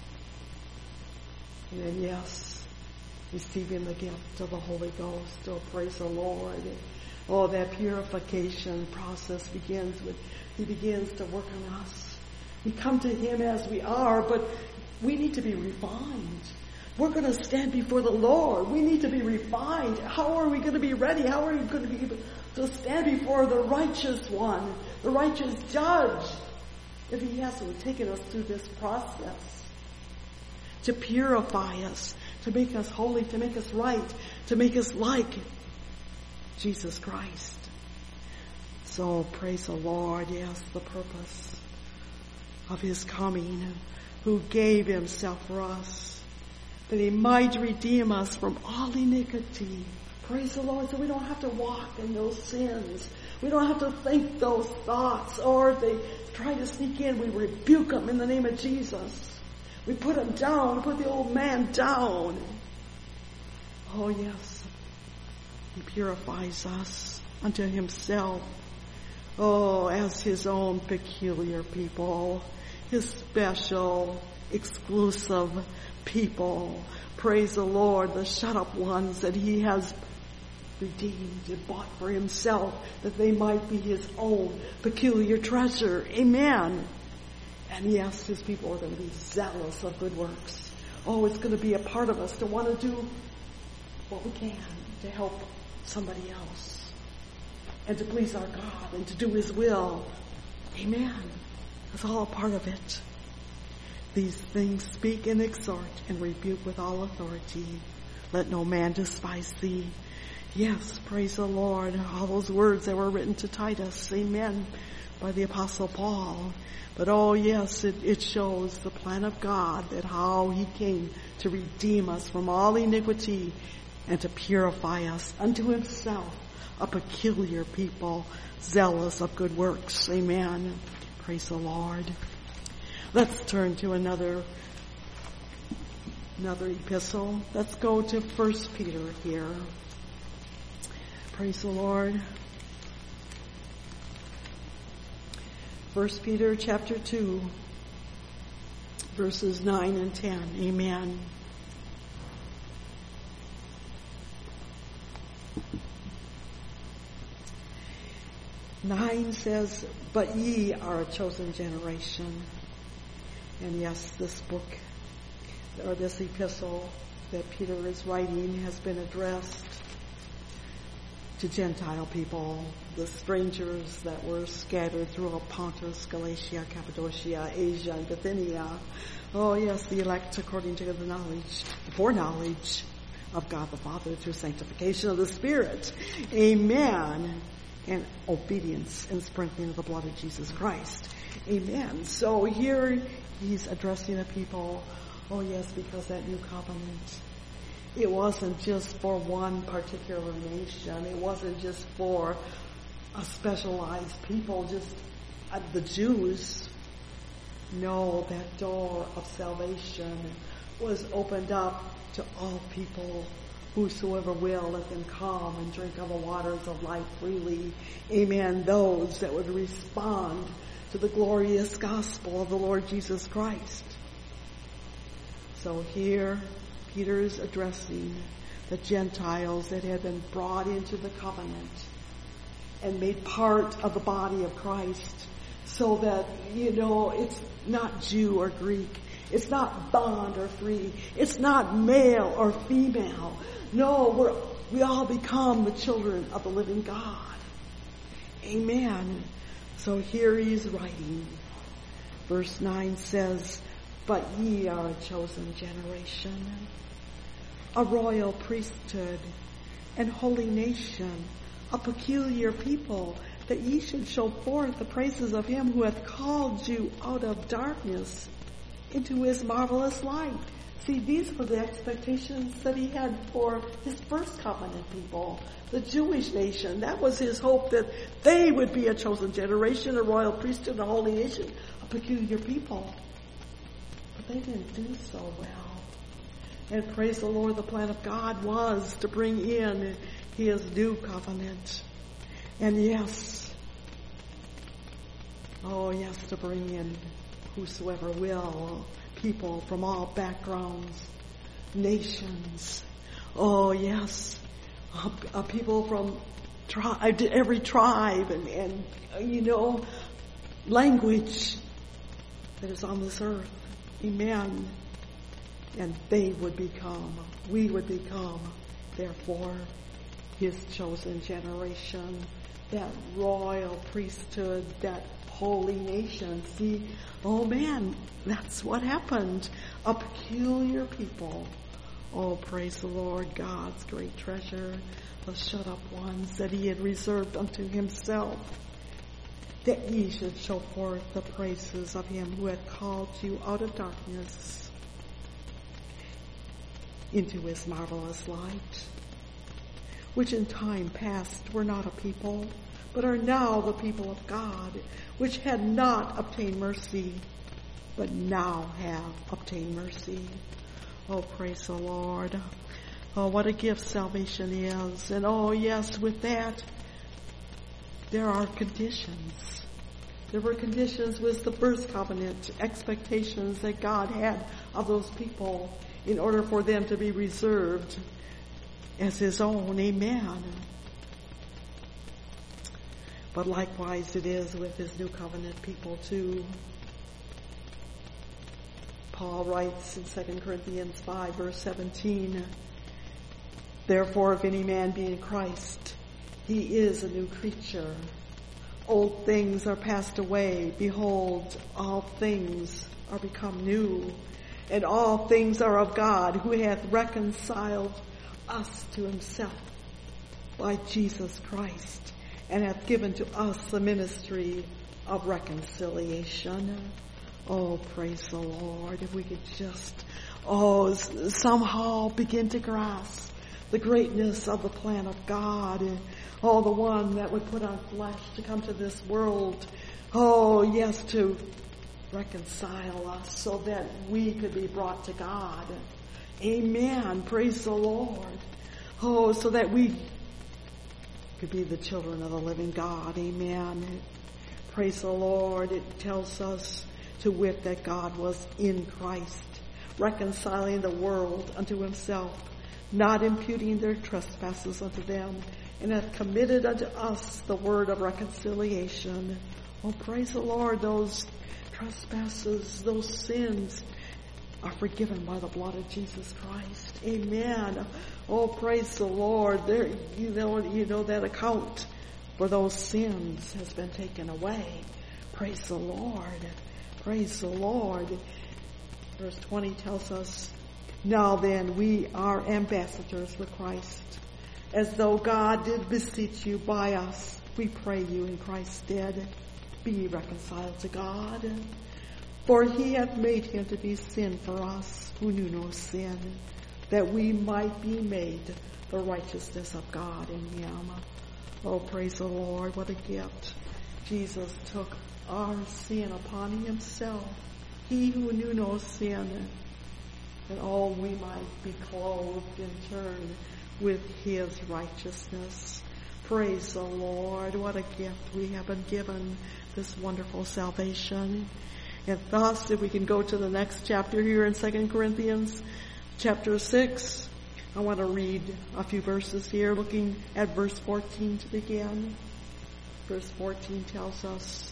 And then, yes, receiving the gift of the Holy Ghost. Oh, praise the Lord. Oh, that purification process begins with, he begins to work on us. We come to him as we are, but we need to be refined. We're going to stand before the Lord. We need to be refined. How are we going to be ready? How are we going to be able to stand before the righteous one, the righteous judge, if he hasn't taken us through this process to purify us, to make us holy, to make us right, to make us like Jesus Christ? So praise the Lord. Yes, the purpose of his coming, who gave himself for us, that he might redeem us from all iniquity. Praise the Lord. So we don't have to walk in those sins. We don't have to think those thoughts, or if they try to sneak in, we rebuke them in the name of Jesus. We put them down. We put the old man down. Oh, yes. He purifies us unto himself. Oh, as his own peculiar people. His special, exclusive people. Praise the Lord, the shut up ones that he has redeemed and bought for himself, that they might be his own peculiar treasure. Amen. And yes, his people are going to be zealous of good works. Oh, it's going to be a part of us to want to do what we can to help somebody else and to please our God and to do his will. Amen. It's all a part of it. These things speak and exhort and rebuke with all authority. Let no man despise thee. Yes, praise the Lord. All those words that were written to Titus. Amen. By the Apostle Paul. But oh yes, it, it shows the plan of God, that how he came to redeem us from all iniquity and to purify us unto himself a peculiar people, zealous of good works. Amen. Praise the Lord. Let's turn to another another epistle. Let's go to First Peter here. Praise the Lord. First Peter chapter two, verses nine and ten. Amen. Nine says, but ye are a chosen generation. And yes, this book, or this epistle that Peter is writing has been addressed to Gentile people, the strangers that were scattered throughout Pontus, Galatia, Cappadocia, Asia, and Bithynia. Oh yes, the elect according to the knowledge, the foreknowledge of God the Father through sanctification of the Spirit. Amen. And obedience and sprinkling of the blood of Jesus Christ. Amen. So here he's addressing the people. Oh yes, because that new covenant, it wasn't just for one particular nation. It wasn't just for a specialized people, just uh, the Jews. No, that door of salvation was opened up to all people. Whosoever will, let them come and drink of the waters of life freely. Amen. Those that would respond to the glorious gospel of the Lord Jesus Christ. So here, Peter is addressing the Gentiles that had been brought into the covenant and made part of the body of Christ, so that, you know, it's not Jew or Greek. It's not bond or free. It's not male or female. No, we're, we all become the children of the living God. Amen. So here he's writing. Verse nine says, but ye are a chosen generation, a royal priesthood, and holy nation, a peculiar people, that ye should show forth the praises of him who hath called you out of darkness into his marvelous light. See, these were the expectations that he had for his first covenant people, the Jewish nation. That was his hope, that they would be a chosen generation, a royal priesthood, a holy nation, a peculiar people. But they didn't do so well. And praise the Lord, the plan of God was to bring in his new covenant. And yes, oh yes, to bring in whosoever will, people from all backgrounds, nations. Oh yes, uh, uh, people from tri- every tribe and, and uh, you know, language that is on this earth. Amen. And they would become, we would become, therefore, his chosen generation, that royal priesthood, that holy nation. See, oh man, that's what happened. A peculiar people. Oh, praise the Lord, God's great treasure, the shut up ones that he had reserved unto himself, that ye should show forth the praises of him who had called you out of darkness into his marvelous light, which in time past were not a people, but are now the people of God, which had not obtained mercy, but now have obtained mercy. Oh, praise the Lord. Oh, what a gift salvation is. And oh, yes, with that, there are conditions. There were conditions with the first covenant, expectations that God had of those people in order for them to be reserved as his own. Amen. But likewise it is with his new covenant people too. Paul writes in Second Corinthians five, verse seventeen, therefore if any man be in Christ, he is a new creature. Old things are passed away. Behold, all things are become new. And all things are of God, who hath reconciled us to himself by Jesus Christ, and hath given to us the ministry of reconciliation. Oh, praise the Lord. If we could just, oh, somehow begin to grasp the greatness of the plan of God. And, oh, the one that would put on flesh to come to this world. Oh, yes, to reconcile us so that we could be brought to God. Amen. Praise the Lord. Oh, so that we could be the children of the living God. Amen. Praise the Lord. It tells us to wit that God was in Christ, reconciling the world unto himself, not imputing their trespasses unto them, and hath committed unto us the word of reconciliation. Oh, praise the Lord. Those trespasses, those sins are forgiven by the blood of Jesus Christ. Amen. Oh, praise the Lord. There, you know, you know that account for those sins has been taken away. Praise the Lord. Praise the Lord. Verse twenty tells us, now then, we are ambassadors for Christ, as though God did beseech you by us. We pray you in Christ's stead, be ye reconciled to God. For he hath made him to be sin for us, who knew no sin, that we might be made the righteousness of God in him. Oh, praise the Lord, what a gift. Jesus took our sin upon himself, he who knew no sin, that all we might be clothed in turn with his righteousness. Praise the Lord. What a gift we have been given, this wonderful salvation. And thus, if we can go to the next chapter here in Second Corinthians chapter six, I want to read a few verses here, looking at verse fourteen to begin. Verse fourteen tells us,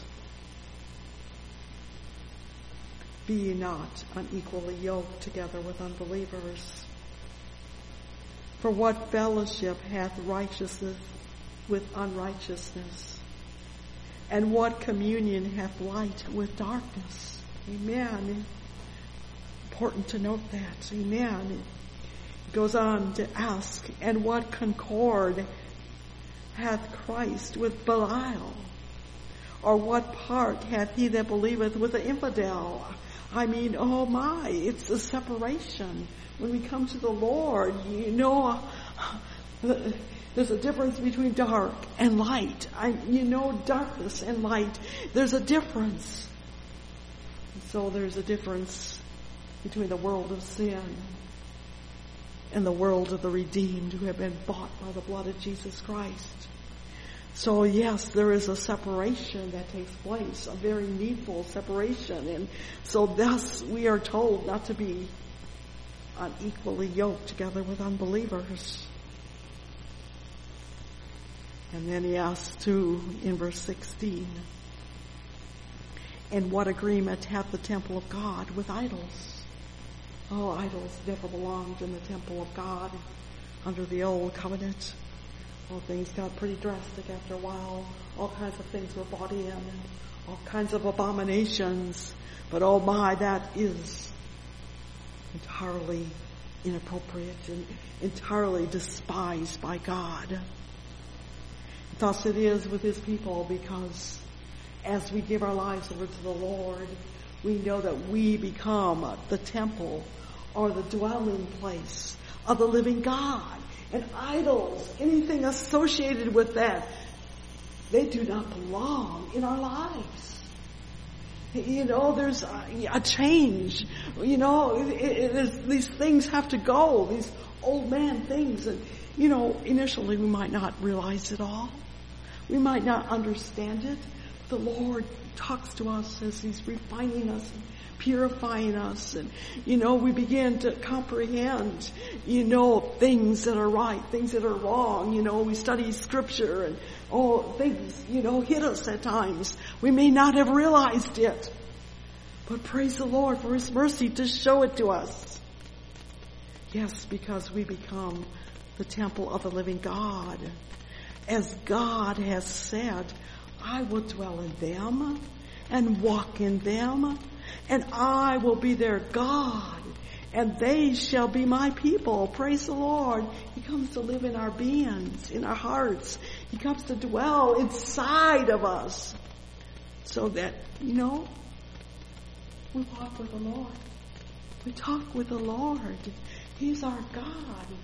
be ye not unequally yoked together with unbelievers. For what fellowship hath righteousness with unrighteousness? And what communion hath light with darkness? Amen. Important to note that. Amen. It goes on to ask, and what concord hath Christ with Belial? Or what part hath he that believeth with the infidel? I mean, oh my, it's a separation. When we come to the Lord, you know, uh, there's a difference between dark and light. I, you know, darkness and light. There's a difference. So there's a difference between the world of sin and the world of the redeemed who have been bought by the blood of Jesus Christ. So yes, there is a separation that takes place, a very needful separation. And so thus we are told not to be unequally yoked together with unbelievers. And then he asks too in verse sixteen, and what agreement hath the temple of God with idols? Oh, idols never belonged in the temple of God under the old covenant. Well, things got pretty drastic after a while. All kinds of things were brought in, and all kinds of abominations. But oh my, that is entirely inappropriate and entirely despised by God. Thus it is with his people, because as we give our lives over to the Lord, we know that we become the temple or the dwelling place of the living God. And idols, anything associated with that, they do not belong in our lives. You know, there's a, a change. You know, it, it, these things have to go, these old man things. And, you know, initially we might not realize it all. We might not understand it. The Lord talks to us as he's refining us and purifying us, and you know, we begin to comprehend, you know, things that are right, things that are wrong. You know, we study scripture, and oh, things, you know, hit us at times. We may not have realized it, but praise the Lord for his mercy to show it to us. Yes, because we become the temple of the living God. As God has said, I will dwell in them and walk in them, and I will be their God, and they shall be my people. Praise the Lord. He comes to live in our beings, in our hearts. He comes to dwell inside of us, so that, you know, we walk with the Lord. We talk with the Lord. He's our God.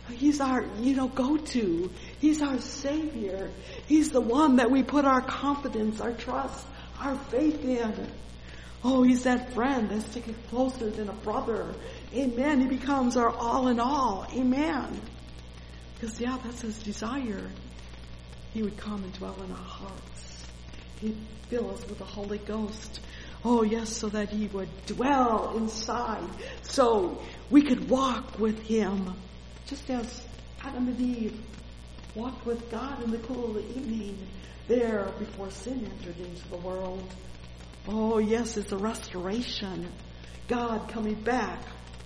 He's our, you know, go-to. He's our Savior. He's the one that we put our confidence, our trust, our faith in. Oh, He's that friend that's sticking closer than a brother. Amen. He becomes our all in all. Amen. Because, yeah, that's His desire. He would come and dwell in our hearts. He'd fill us with the Holy Ghost. Oh, yes, so that He would dwell inside. So we could walk with Him. Just as Adam and Eve walked with God in the cool of the evening, there before sin entered into the world. Oh, yes, it's a restoration. God coming back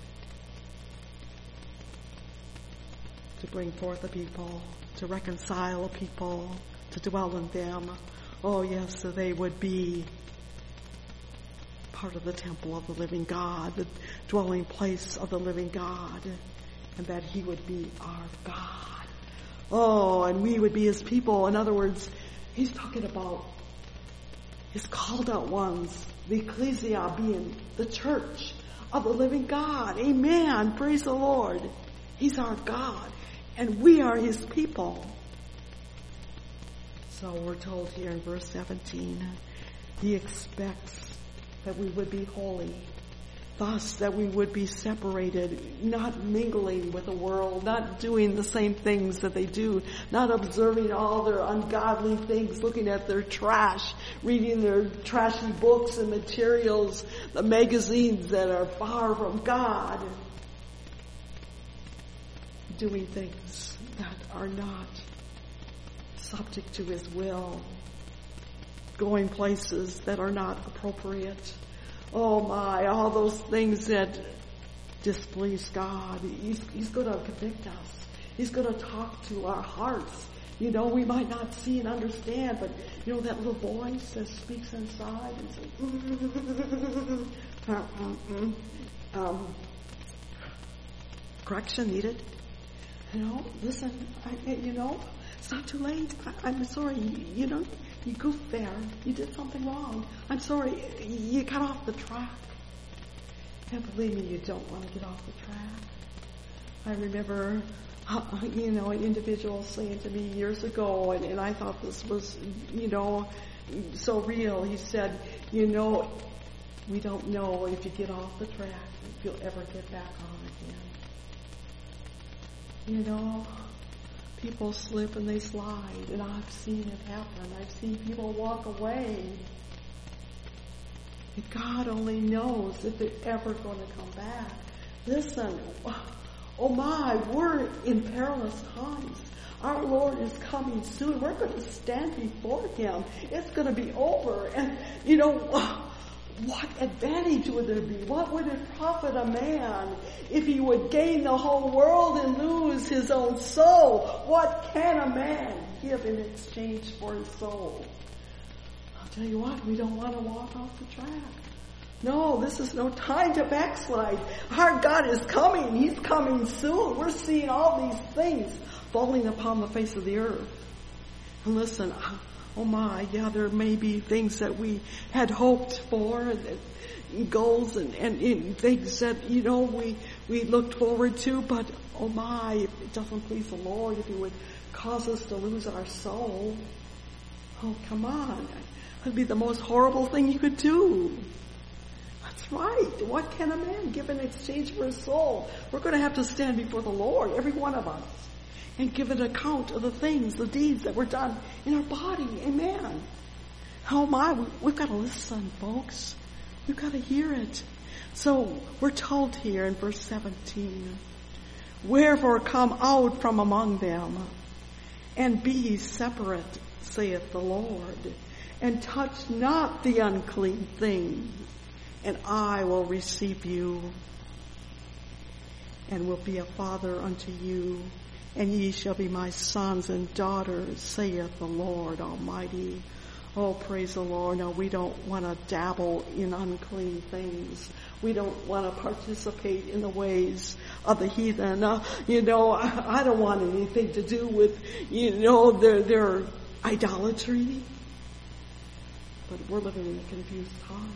to bring forth a people, to reconcile a people, to dwell in them. Oh, yes, so they would be part of the temple of the living God, the dwelling place of the living God, and that He would be our God. Oh, and we would be His people. In other words, He's talking about His called out ones, the ecclesia being the church of the living God. Amen. Praise the Lord. He's our God, and we are His people. So we're told here in verse seventeen, He expects that we would be holy. Thus, that we would be separated, not mingling with the world, not doing the same things that they do, not observing all their ungodly things, looking at their trash, reading their trashy books and materials, the magazines that are far from God, doing things that are not subject to His will, going places that are not appropriate. Oh my, all those things that displease God. He's, he's going to convict us. He's going to talk to our hearts. You know, we might not see and understand, but you know that little voice that speaks inside and says, um, correction needed. You know, listen, I, you know, it's not too late. I, I'm sorry, you, you know, you goofed there. You did something wrong. I'm sorry. You got off the track. And believe me, you don't want to get off the track. I remember, uh, you know, an individual saying to me years ago, and, and I thought this was, you know, so real. He said, you know, we don't know if you get off the track, if you'll ever get back on again. You know, people slip and they slide, and I've seen it happen. I've seen people walk away. And God only knows if they're ever going to come back. Listen, oh my, we're in perilous times. Our Lord is coming soon. We're going to stand before Him. It's going to be over. And, you know, what advantage would there be? What would it profit a man if he would gain the whole world and lose his own soul? What can a man give in exchange for his soul? I'll tell you what, we don't want to walk off the track. No, this is no time to backslide. Our God is coming. He's coming soon. We're seeing all these things falling upon the face of the earth. And listen, oh my, yeah, there may be things that we had hoped for, and goals and, and, and things that, you know, we, we looked forward to, but oh my, if it doesn't please the Lord, if He would cause us to lose our soul, oh come on, that'd be the most horrible thing you could do. That's right. What can a man give in exchange for his soul? We're going to have to stand before the Lord, every one of us, and give an account of the things, the deeds that were done in our body. Amen. Oh my, we've got to listen, folks. We've got to hear it. So we're told here in verse seventeen, wherefore come out from among them, and be ye separate, saith the Lord, and touch not the unclean thing, and I will receive you, and will be a father unto you, and ye shall be my sons and daughters, saith the Lord Almighty. Oh, praise the Lord. No, we don't want to dabble in unclean things. We don't want to participate in the ways of the heathen. Uh, you know, I, I don't want anything to do with, you know, their, their idolatry. But we're living in a confused time.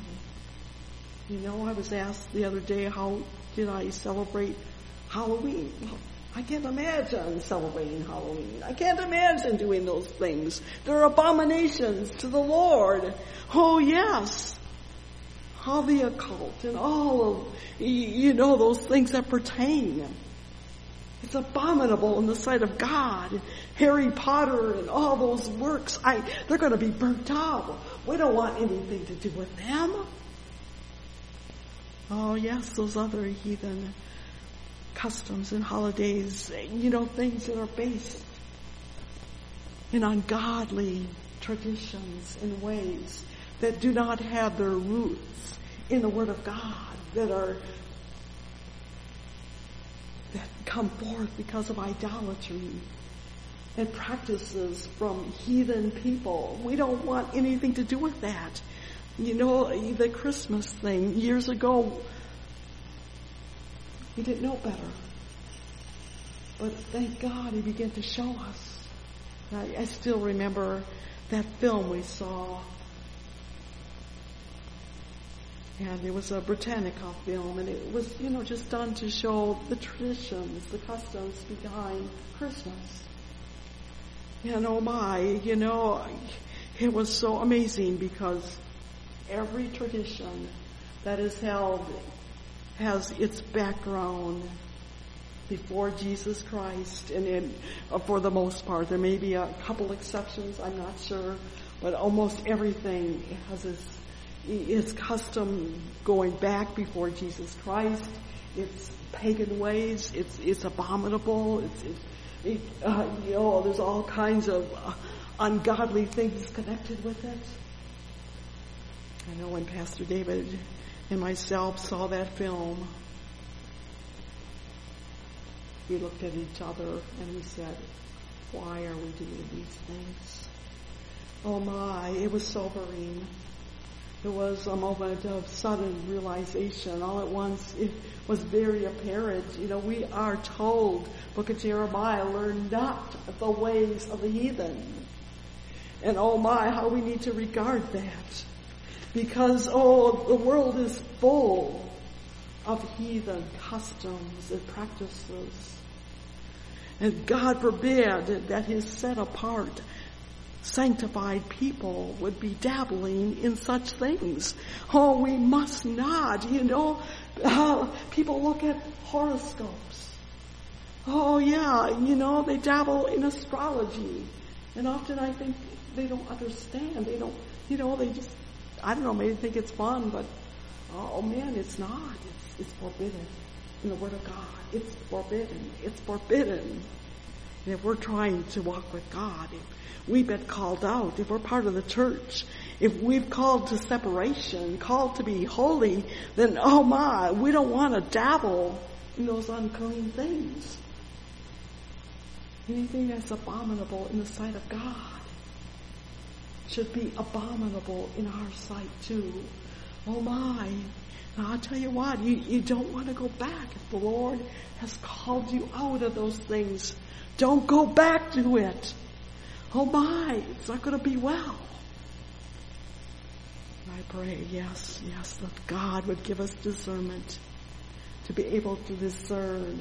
You know, I was asked the other day, how did I celebrate Halloween? Well, I can't imagine celebrating Halloween. I can't imagine doing those things. They're abominations to the Lord. Oh, yes. All the occult and all of, you know, those things that pertain. It's abominable in the sight of God. Harry Potter and all those works, I, they're going to be burnt up. We don't want anything to do with them. Oh, yes, those other heathen customs and holidays, you know, things that are based in ungodly traditions and ways that do not have their roots in the Word of God, that are that come forth because of idolatry and practices from heathen people. We don't want anything to do with that. You know, the Christmas thing, years ago, we didn't know better. But thank God He began to show us. I, I still remember that film we saw. And it was a Britannica film, and it was, you know, just done to show the traditions, the customs behind Christmas. And oh my, you know, it was so amazing because every tradition that is held has its background before Jesus Christ, and in, uh, for the most part, there may be a couple exceptions, I'm not sure, but almost everything has its, its custom going back before Jesus Christ. It's pagan ways. It's it's abominable. It's, it's it, uh, you know, there's all kinds of uh, ungodly things connected with it. I know when Pastor David and myself saw that film, we looked at each other and we said, why are we doing these things? Oh my, it was sobering. It was a moment of sudden realization. All at once, it was very apparent. You know, we are told, Book of Jeremiah, learn not the ways of the heathen. And oh my, how we need to regard that. Because, oh, the world is full of heathen customs and practices. And God forbid that His set apart, sanctified people would be dabbling in such things. Oh, we must not, you know. Uh, people look at horoscopes. Oh, yeah, you know, they dabble in astrology. And often I think they don't understand. They don't, you know, they just, I don't know, maybe think it's fun, but, oh man, it's not. It's, it's forbidden in the Word of God. It's forbidden. It's forbidden. And if we're trying to walk with God, if we've been called out, if we're part of the church, if we've called to separation, called to be holy, then, oh my, we don't want to dabble in those unclean things. Anything that's abominable in the sight of God should be abominable in our sight too. Oh my. Now I'll tell you what, you, you don't want to go back. If the Lord has called you out of those things, don't go back to it. Oh my, it's not going to be well. I pray, yes, yes, that God would give us discernment to be able to discern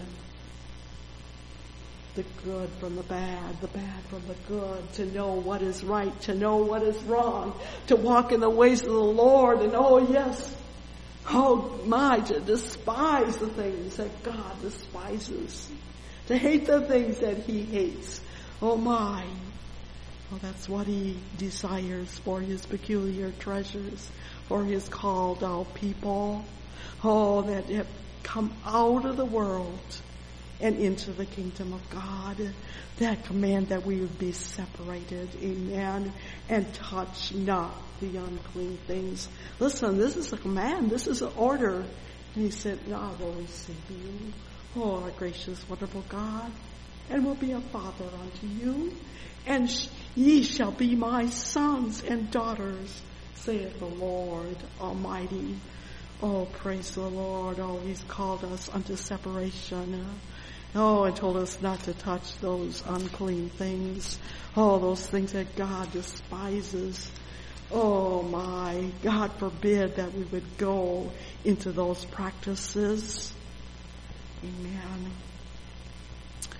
the good from the bad, the bad from the good, to know what is right, to know what is wrong, to walk in the ways of the Lord, and oh yes, oh my, to despise the things that God despises, to hate the things that He hates. Oh my, well that's what He desires for His peculiar treasures, for His called out people, oh that have come out of the world and into the kingdom of God. That command that we would be separated, amen, and touch not the unclean things. Listen, this is a command, this is an order. And He said, and I will receive you, oh our gracious, wonderful God, and will be a father unto you, and sh- ye shall be my sons and daughters, saith the Lord Almighty. Oh, praise the Lord. Oh, He's called us unto separation. Oh, and told us not to touch those unclean things. Oh, those things that God despises. Oh my, God forbid that we would go into those practices. Amen.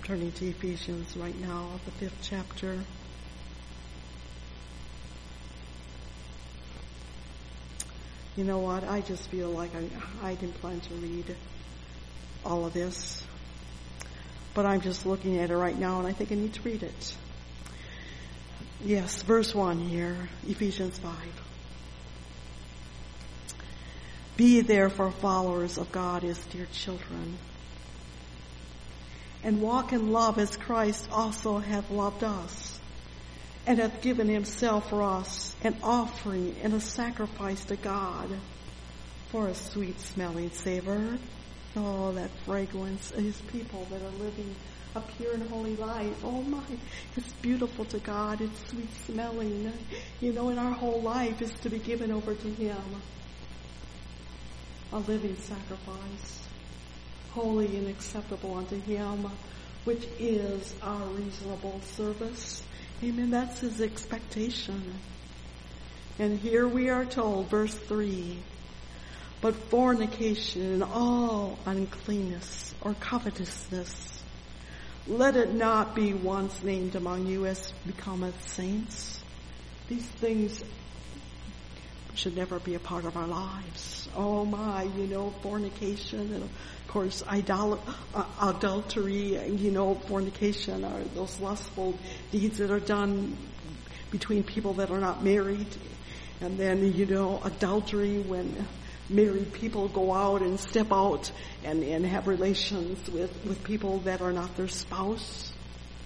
turning to Ephesians right now, the fifth chapter. You know what? I just feel like I, I didn't plan to read all of this. But I'm just looking at it right now, and I think I need to read it. Yes, verse one here, Ephesians five. Be therefore followers of God as dear children, and walk in love as Christ also hath loved us, and hath given himself for us an offering and a sacrifice to God for a sweet-smelling savor. Oh, that fragrance of his people that are living a pure and holy life. Oh my, it's beautiful to God. It's sweet-smelling. You know, and our whole life is to be given over to him. A living sacrifice, holy and acceptable unto him, which is our reasonable service. Amen. That's his expectation. And here we are told, verse three, but fornication and all uncleanness or covetousness, let it not be once named among you as becometh saints. These things should never be a part of our lives. Oh my, you know, fornication and of course idol- uh, adultery, you know, fornication are those lustful deeds that are done between people that are not married. And then, you know, adultery when married people go out and step out and, and have relations with, with people that are not their spouse.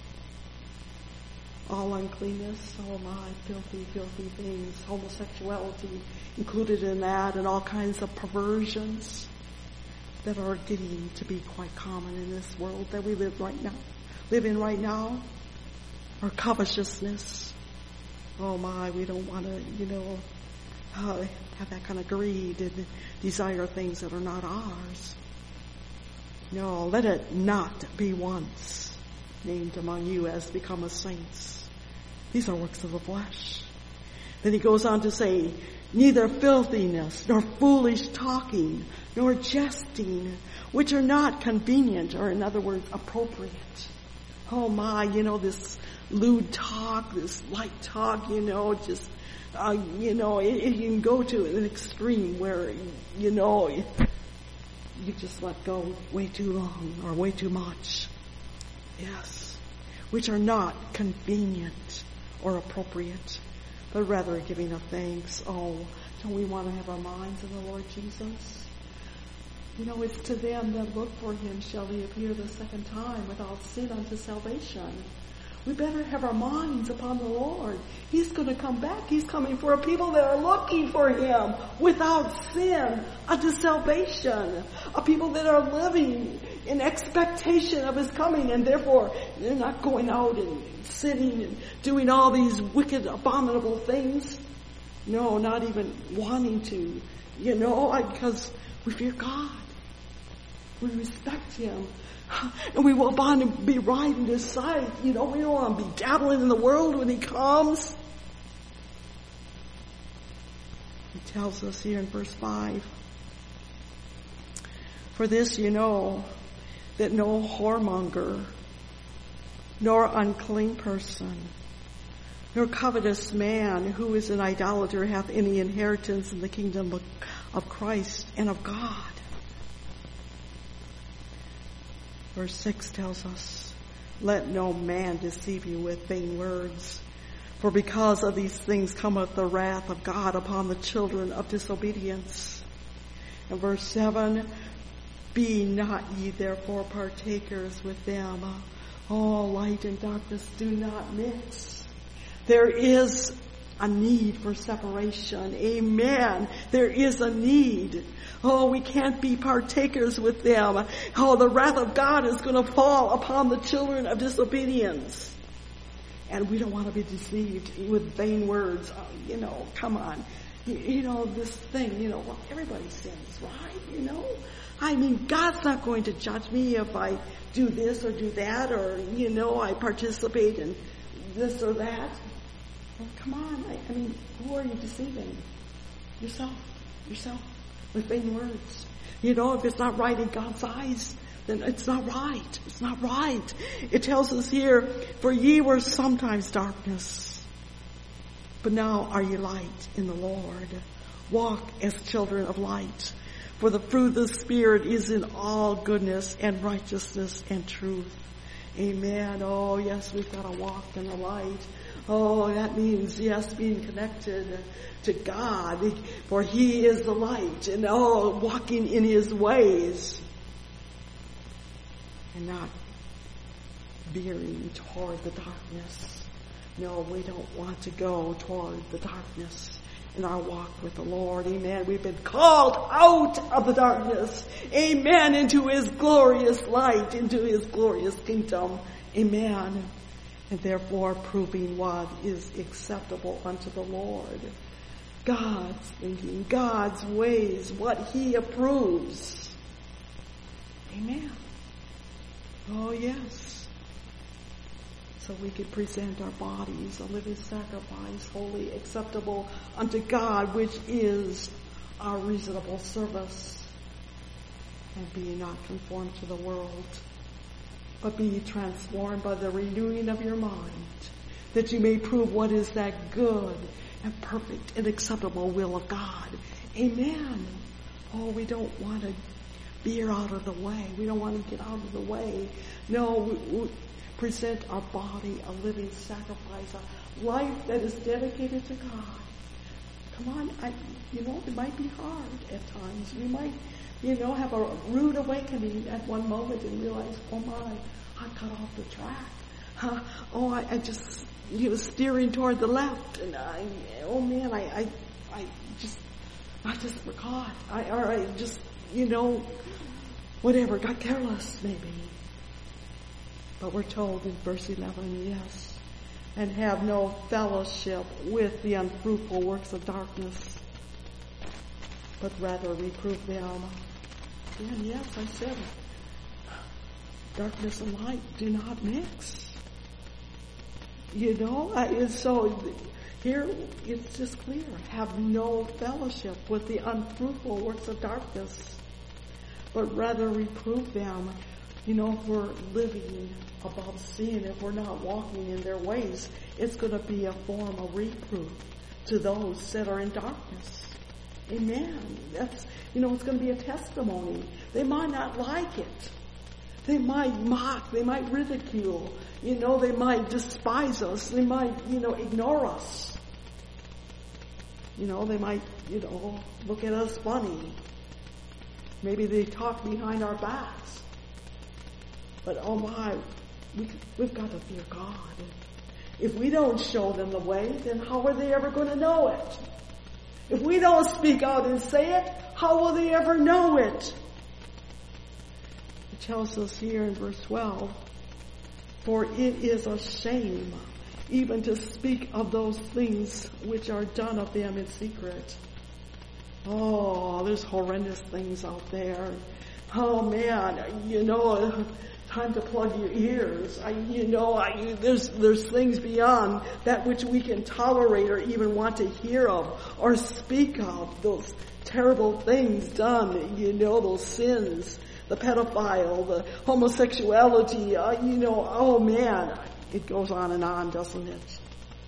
All uncleanness, oh my, filthy, filthy things, homosexuality included in that, and all kinds of perversions that are getting to be quite common in this world that we live right now, live in right now, or covetousness. Oh my, we don't want to, you know, uh, have that kind of greed and desire things that are not ours. No, let it not be once named among you as become a saints. These are works of the flesh. Then he goes on to say, neither filthiness, nor foolish talking, nor jesting, which are not convenient, or in other words, appropriate. Oh my, you know, this lewd talk, this light talk, you know, just, uh, you know, it, it, you can go to an extreme where, you know, you just let go way too long or way too much. Yes. Which are not convenient or appropriate, but rather giving of thanks. Oh, don't we want to have our minds in the Lord Jesus? You know, it's to them that look for him shall he appear the second time without sin unto salvation. We better have our minds upon the Lord. He's going to come back. He's coming for a people that are looking for him without sin unto salvation. A people that are living in expectation of his coming, and therefore they're not going out and sinning and doing all these wicked, abominable things. No, not even wanting to, you know, because we fear God. We respect him. And we want to be right in his sight. You know, we don't want to be dabbling in the world when he comes. He tells us here in verse five, for this you know, that no whoremonger, nor unclean person, nor covetous man who is an idolater hath any inheritance in the kingdom of, of Christ and of God. Verse six tells us, let no man deceive you with vain words, for because of these things cometh the wrath of God upon the children of disobedience. And verse seven, be not ye therefore partakers with them. All light and darkness do not mix. There is a need for separation. Amen. There is a need. Oh, we can't be partakers with them. Oh, the wrath of God is going to fall upon the children of disobedience. And we don't want to be deceived with vain words. Oh, you know, come on. You, you know, this thing, you know, well, everybody sins, right? You know? I mean, God's not going to judge me if I do this or do that, or, you know, I participate in this or that. Well, come on. I, I mean, who are you deceiving? Yourself. Yourself. With vain words. You know, if it's not right in God's eyes, then it's not right. It's not right. It tells us here, for ye were sometimes darkness, but now are ye light in the Lord. Walk as children of light. For the fruit of the Spirit is in all goodness and righteousness and truth. Amen. Oh, yes, we've got to walk in the light. Oh, that means, yes, being connected to God, for He is the light, and oh, walking in His ways, and not veering toward the darkness. No, we don't want to go toward the darkness in our walk with the Lord. Amen. We've been called out of the darkness. Amen. Into His glorious light, into His glorious kingdom. Amen. And therefore proving what is acceptable unto the Lord. God's thinking, God's ways, what He approves. Amen. Oh, yes. So we could present our bodies a living sacrifice, holy, acceptable unto God, which is our reasonable service. And be not conformed to the world, but be ye transformed by the renewing of your mind, that you may prove what is that good and perfect and acceptable will of God. Amen. Oh, we don't want to veer out of the way. We don't want to get out of the way. No, we, we present our body a living sacrifice, a life that is dedicated to God. Come on, I, you know, it might be hard at times. We might, you know, have a rude awakening at one moment and realize, oh my, I cut off the track. Huh? Oh, I, I just, you know, steering toward the left, and I, oh man, I, I, I just, I just forgot. I, or I just, you know, whatever, got careless maybe. But we're told in verse eleven, yes, and have no fellowship with the unfruitful works of darkness, but rather reprove them. And yes, I said it. Darkness and light do not mix. You know, and so here it's just clear. Have no fellowship with the unfruitful works of darkness, but rather reprove them. You know, if we're living above sin, if we're not walking in their ways, it's going to be a form of reproof to those that are in darkness. Amen. That's, you know, it's going to be a testimony. They might not like it. They might mock. They might ridicule. You know, they might despise us. They might, you know, ignore us. You know, they might, you know, look at us funny. Maybe they talk behind our backs. But oh my, we, we've got to fear God. If we don't show them the way, then how are they ever going to know it? If we don't speak out and say it, how will they ever know it? It tells us here in verse twelve, for it is a shame even to speak of those things which are done of them in secret. Oh, there's horrendous things out there. Oh man, you know, time to plug your ears. I, you know, I, there's there's things beyond that which we can tolerate or even want to hear of or speak of. Those terrible things done, you know, those sins, the pedophile, the homosexuality. Uh, you know, oh man, it goes on and on, doesn't it?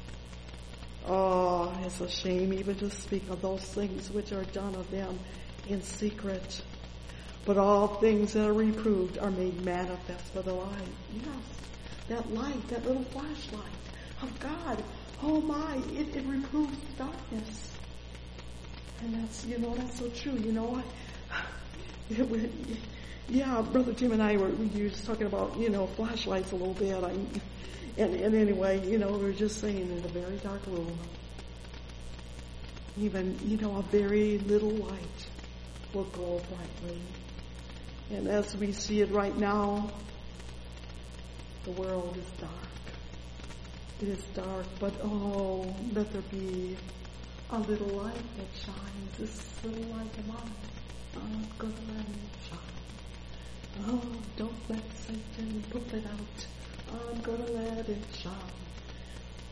Oh, it's a shame even to speak of those things which are done of them in secret. But all things that are reproved are made manifest by the light. Yes, that light, that little flashlight of God. Oh my, it, it reproves the darkness. And that's, you know, that's so true. You know what? It, yeah, Brother Tim and I were, we were just talking about, you know, flashlights a little bit. I, and, and anyway, you know, we were just saying in a very dark room, even, you know, a very little light will glow brightly. And as we see it right now, the world is dark. It is dark, but oh, let there be a little light that shines. This little light of mine, I'm going to let it shine. Oh, don't let Satan put it out. I'm going to let it shine.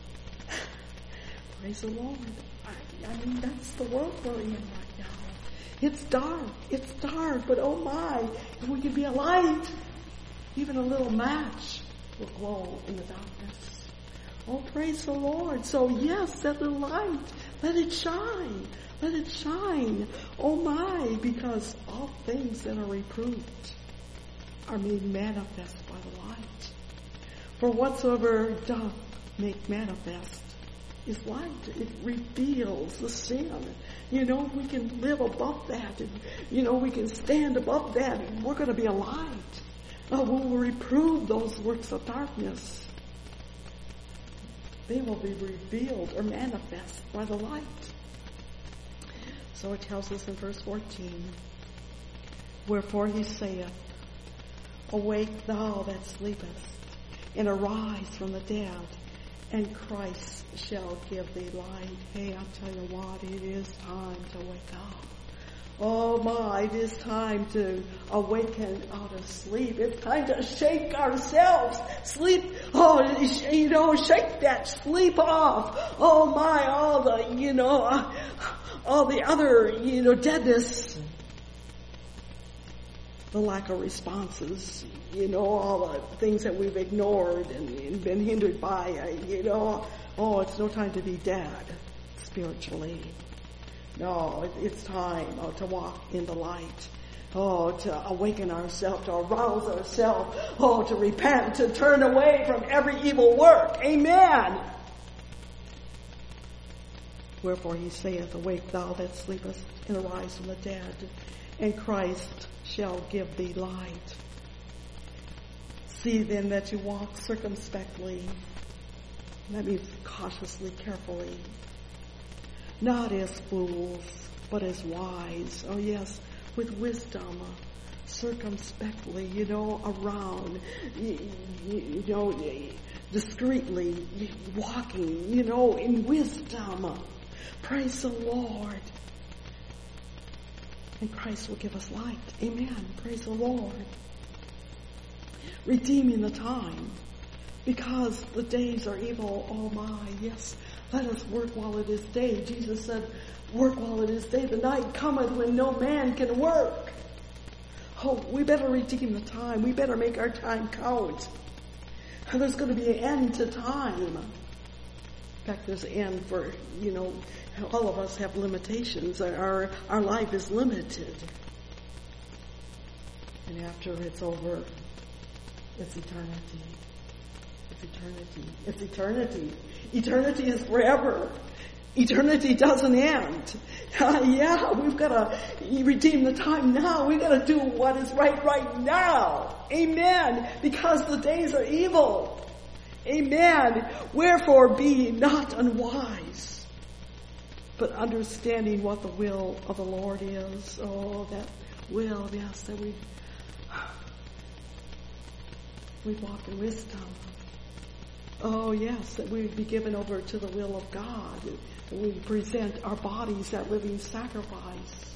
Praise the Lord. I, I mean, that's the world we're in right now. It's dark. It's dark. But oh my, if we could be a light, even a little match will glow in the darkness. Oh, praise the Lord. So yes, that little light, let it shine. Let it shine. Oh my, because all things that are reproved are made manifest by the light. For whatsoever doth make manifest is light. It reveals the sin. You know, we can live above that. And, you know, we can stand above that. And we're going to be a light. Oh, we will reprove those works of darkness. They will be revealed or manifest by the light. So it tells us in verse fourteen, wherefore he saith, awake thou that sleepest, and arise from the dead, and Christ shall give thee light. Hey, I'll tell you what, it is time to wake up. Oh my, it is time to awaken out of sleep. It's time to shake ourselves. Sleep, oh, you know, shake that sleep off. Oh my, all the, you know, all the other, you know, deadness. The lack of responses, you know, all the things that we've ignored and, and been hindered by, you know. Oh, it's no time to be dead spiritually. No, it's time oh, to walk in the light. Oh, to awaken ourselves, to arouse ourselves. Oh, to repent, to turn away from every evil work. Amen. Wherefore he saith, awake thou that sleepest, and arise from the dead, and Christ shall give thee light. See then that you walk circumspectly. That means cautiously, carefully. Not as fools, but as wise. Oh yes, with wisdom, circumspectly, you know, around, you, you know, discreetly, walking, you know, in wisdom. Praise the Lord. And Christ will give us light. Amen. Praise the Lord. Redeeming the time. Because the days are evil. Oh my, yes. Let us work while it is day. Jesus said, work while it is day. The night cometh when no man can work. Oh, we better redeem the time. We better make our time count. There's going to be an end to time. In fact, there's an end for, you know, all of us have limitations. Our, our life is limited. And after it's over, it's eternity. It's eternity. It's eternity. Eternity is forever. Eternity doesn't end. Uh, yeah, we've got to redeem the time now. We've got to do what is right right now. Amen. Because the days are evil. Amen. Wherefore be not unwise, but understanding what the will of the Lord is. Oh, that will, yes, that we we walk in wisdom. Oh, yes, that we would be given over to the will of God. And we present our bodies that living sacrifice.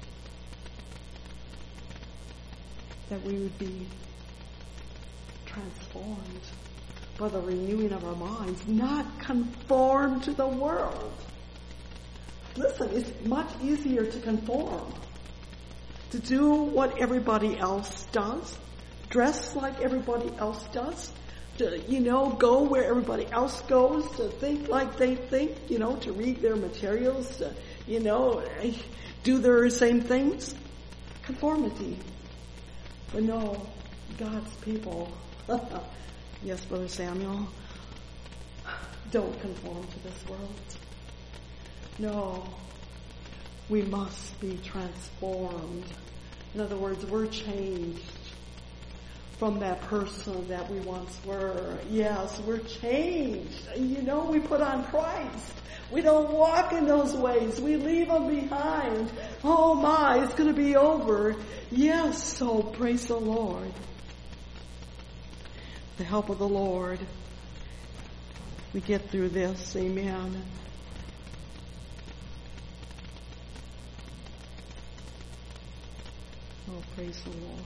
That we would be transformed by the renewing of our minds, not conformed to the world. Listen, it's much easier to conform, to do what everybody else does, dress like everybody else does, to, you know, go where everybody else goes, to think like they think, you know, to read their materials, to, you know, do their same things. Conformity. But no, God's people, yes, Brother Samuel, don't conform to this world. No, we must be transformed. In other words, we're changed from that person that we once were. Yes, we're changed. You know, we put on Christ. We don't walk in those ways. We leave them behind. Oh my, it's going to be over. Yes, so praise the Lord. The help of the Lord. We get through this. Amen. Oh, praise the Lord.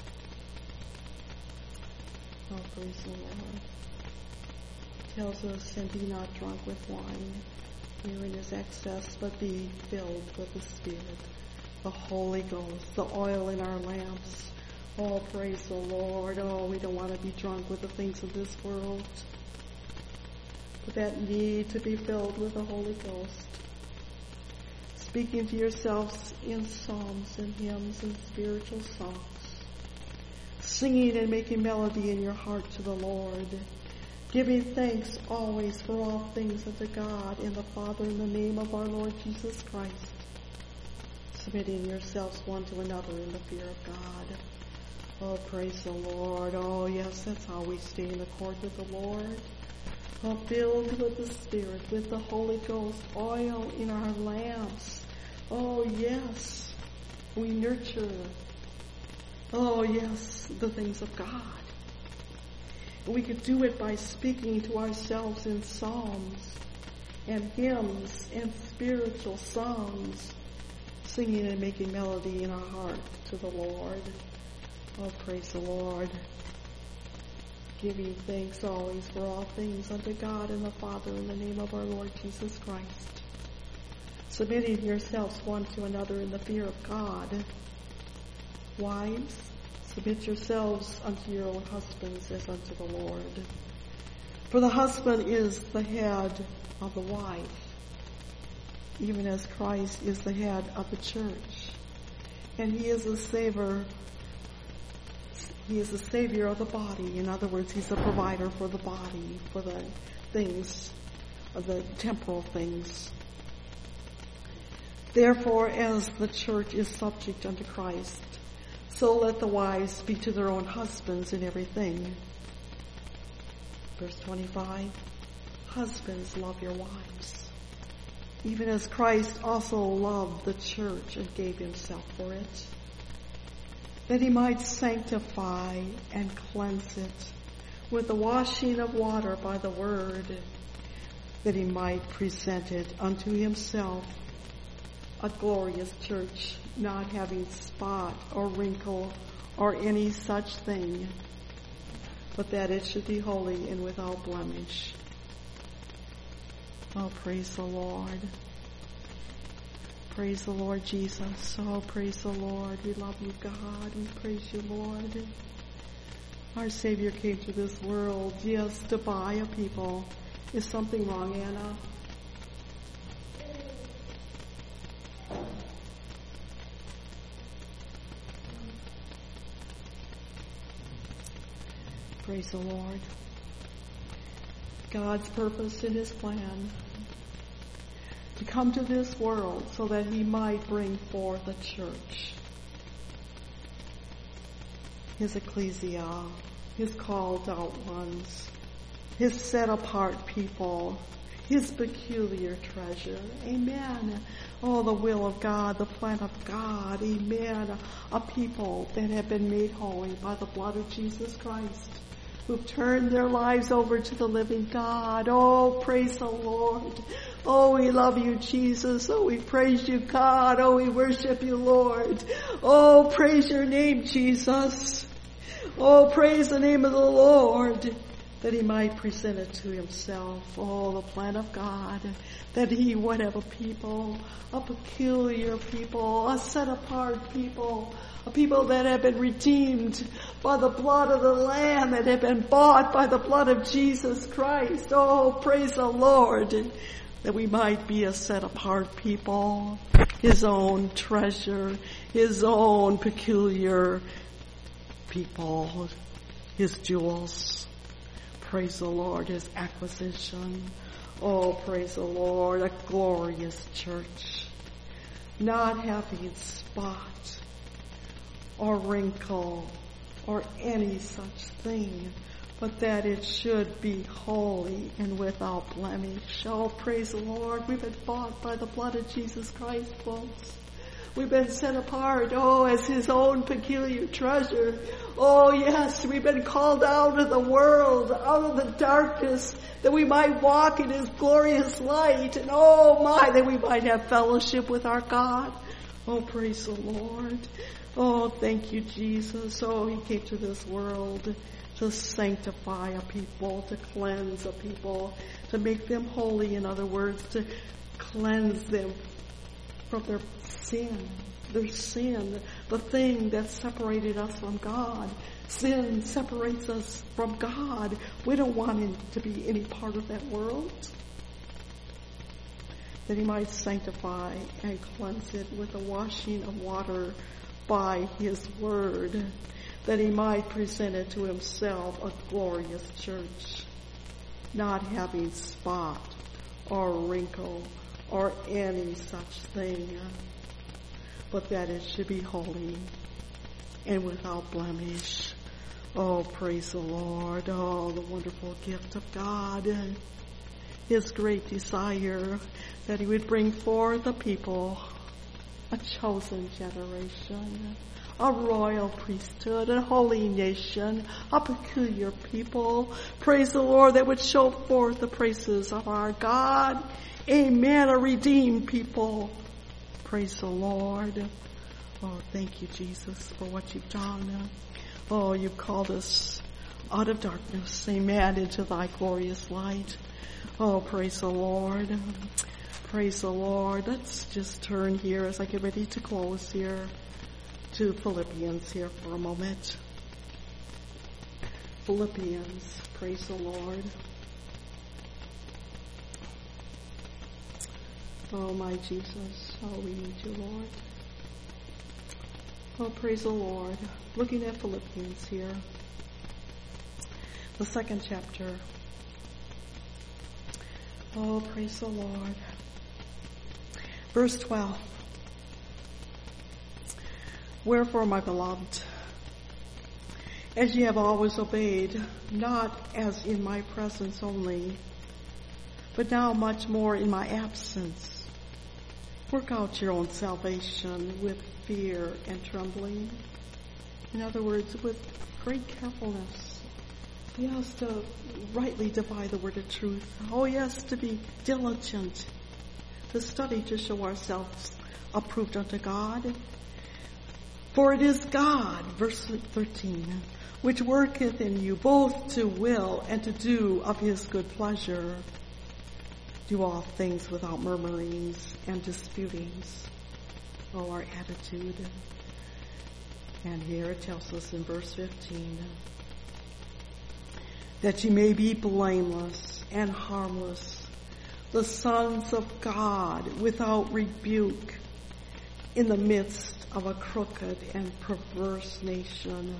Oh, praise the Lord. Tells us, and be not drunk with wine, wherein is excess, but be filled with the Spirit. the Holy Ghost, the oil in our lamps. Oh, praise the Lord. Oh, we don't want to be drunk with the things of this world, but that need to be filled with the Holy Ghost. Speaking to yourselves in psalms and hymns and spiritual songs. Singing and making melody in your heart to the Lord. Giving thanks always for all things unto God and the Father in the name of our Lord Jesus Christ. Submitting yourselves one to another in the fear of God. Oh, praise the Lord. Oh, yes, that's how we stay in accord with the Lord. Oh, filled with the Spirit, with the Holy Ghost, oil in our lamps. Oh, yes, we nurture. Oh, yes, the things of God. We could do it by speaking to ourselves in psalms and hymns and spiritual songs, singing and making melody in our heart to the Lord. Oh, praise the Lord. Giving thanks always for all things unto God and the Father in the name of our Lord Jesus Christ. Submitting yourselves one to another in the fear of God. Wives, submit yourselves unto your own husbands as unto the Lord. For the husband is the head of the wife, even as Christ is the head of the church. And he is the savior, he is the savior of the body. In other words, he's the provider for the body, for the things, of the temporal things. Therefore, as the church is subject unto Christ, so let the wives speak to their own husbands in everything. Verse twenty-five, husbands, love your wives, even as Christ also loved the church and gave himself for it, that he might sanctify and cleanse it with the washing of water by the word, that he might present it unto himself a glorious church, not having spot or wrinkle or any such thing, but that it should be holy and without blemish. Oh, praise the Lord. Praise the Lord Jesus. Oh, praise the Lord. We love you, God. We praise you, Lord. Our Savior came to this world, yes, to buy a people. Is something wrong, Anna? Praise the Lord. God's purpose in his plan to come to this world so that he might bring forth a church. His ecclesia, his called out ones, his set apart people, his peculiar treasure. Amen. Oh, the will of God, the plan of God. Amen. A people that have been made holy by the blood of Jesus Christ, who've turned their lives over to the living God. Oh, praise the Lord. Oh, we love you, Jesus. Oh, we praise you, God. Oh, we worship you, Lord. Oh, praise your name, Jesus. Oh, praise the name of the Lord, that he might present it to himself. Oh, the plan of God, that he would have a people, a peculiar people, a set apart people, a people that have been redeemed by the blood of the Lamb, that have been bought by the blood of Jesus Christ. Oh, praise the Lord, that we might be a set apart people, his own treasure, his own peculiar people, his jewels. Praise the Lord, his acquisition. Oh, praise the Lord, a glorious church, not having spot or wrinkle or any such thing, but that it should be holy and without blemish. Oh, praise the Lord, we've been bought by the blood of Jesus Christ, folks. We've been set apart, oh, as his own peculiar treasure. Oh, yes, we've been called out of the world, out of the darkness, that we might walk in his glorious light. And oh, my, that we might have fellowship with our God. Oh, praise the Lord. Oh, thank you, Jesus. Oh, he came to this world to sanctify a people, to cleanse a people, to make them holy, in other words, to cleanse them from their sin. Their sin, the thing that separated us from God. Sin separates us from God. We don't want him to be any part of that world. That he might sanctify and cleanse it with the washing of water by his word. That he might present it to himself a glorious church, not having spot or wrinkle or any such thing, but that it should be holy and without blemish. Oh, praise the Lord. Oh, the wonderful gift of God. His great desire that he would bring forth a people, a chosen generation, a royal priesthood, a holy nation, a peculiar people. Praise the Lord, that would show forth the praises of our God. Amen. A redeemed people. Praise the Lord. Oh, thank you, Jesus, for what you've done. Oh, you've called us out of darkness, amen, into thy glorious light. Oh, praise the Lord. Praise the Lord. Let's just turn here as I get ready to close here to Philippians here for a moment. Philippians, praise the Lord. Oh, my Jesus, oh, we need you, Lord. Oh, praise the Lord. Looking at Philippians here, the second chapter. Oh, praise the Lord. Verse twelve. Wherefore, my beloved, as ye have always obeyed, not as in my presence only, but now much more in my absence, work out your own salvation with fear and trembling. In other words, with great carefulness. Yes, to rightly divide the word of truth. Oh, yes, to be diligent, to study to show ourselves approved unto God. For it is God, verse thirteen, which worketh in you both to will and to do of his good pleasure. Do all things without murmurings and disputings. Oh, our attitude. And here it tells us in verse fifteen, that ye may be blameless and harmless, the sons of God without rebuke, in the midst of a crooked and perverse nation,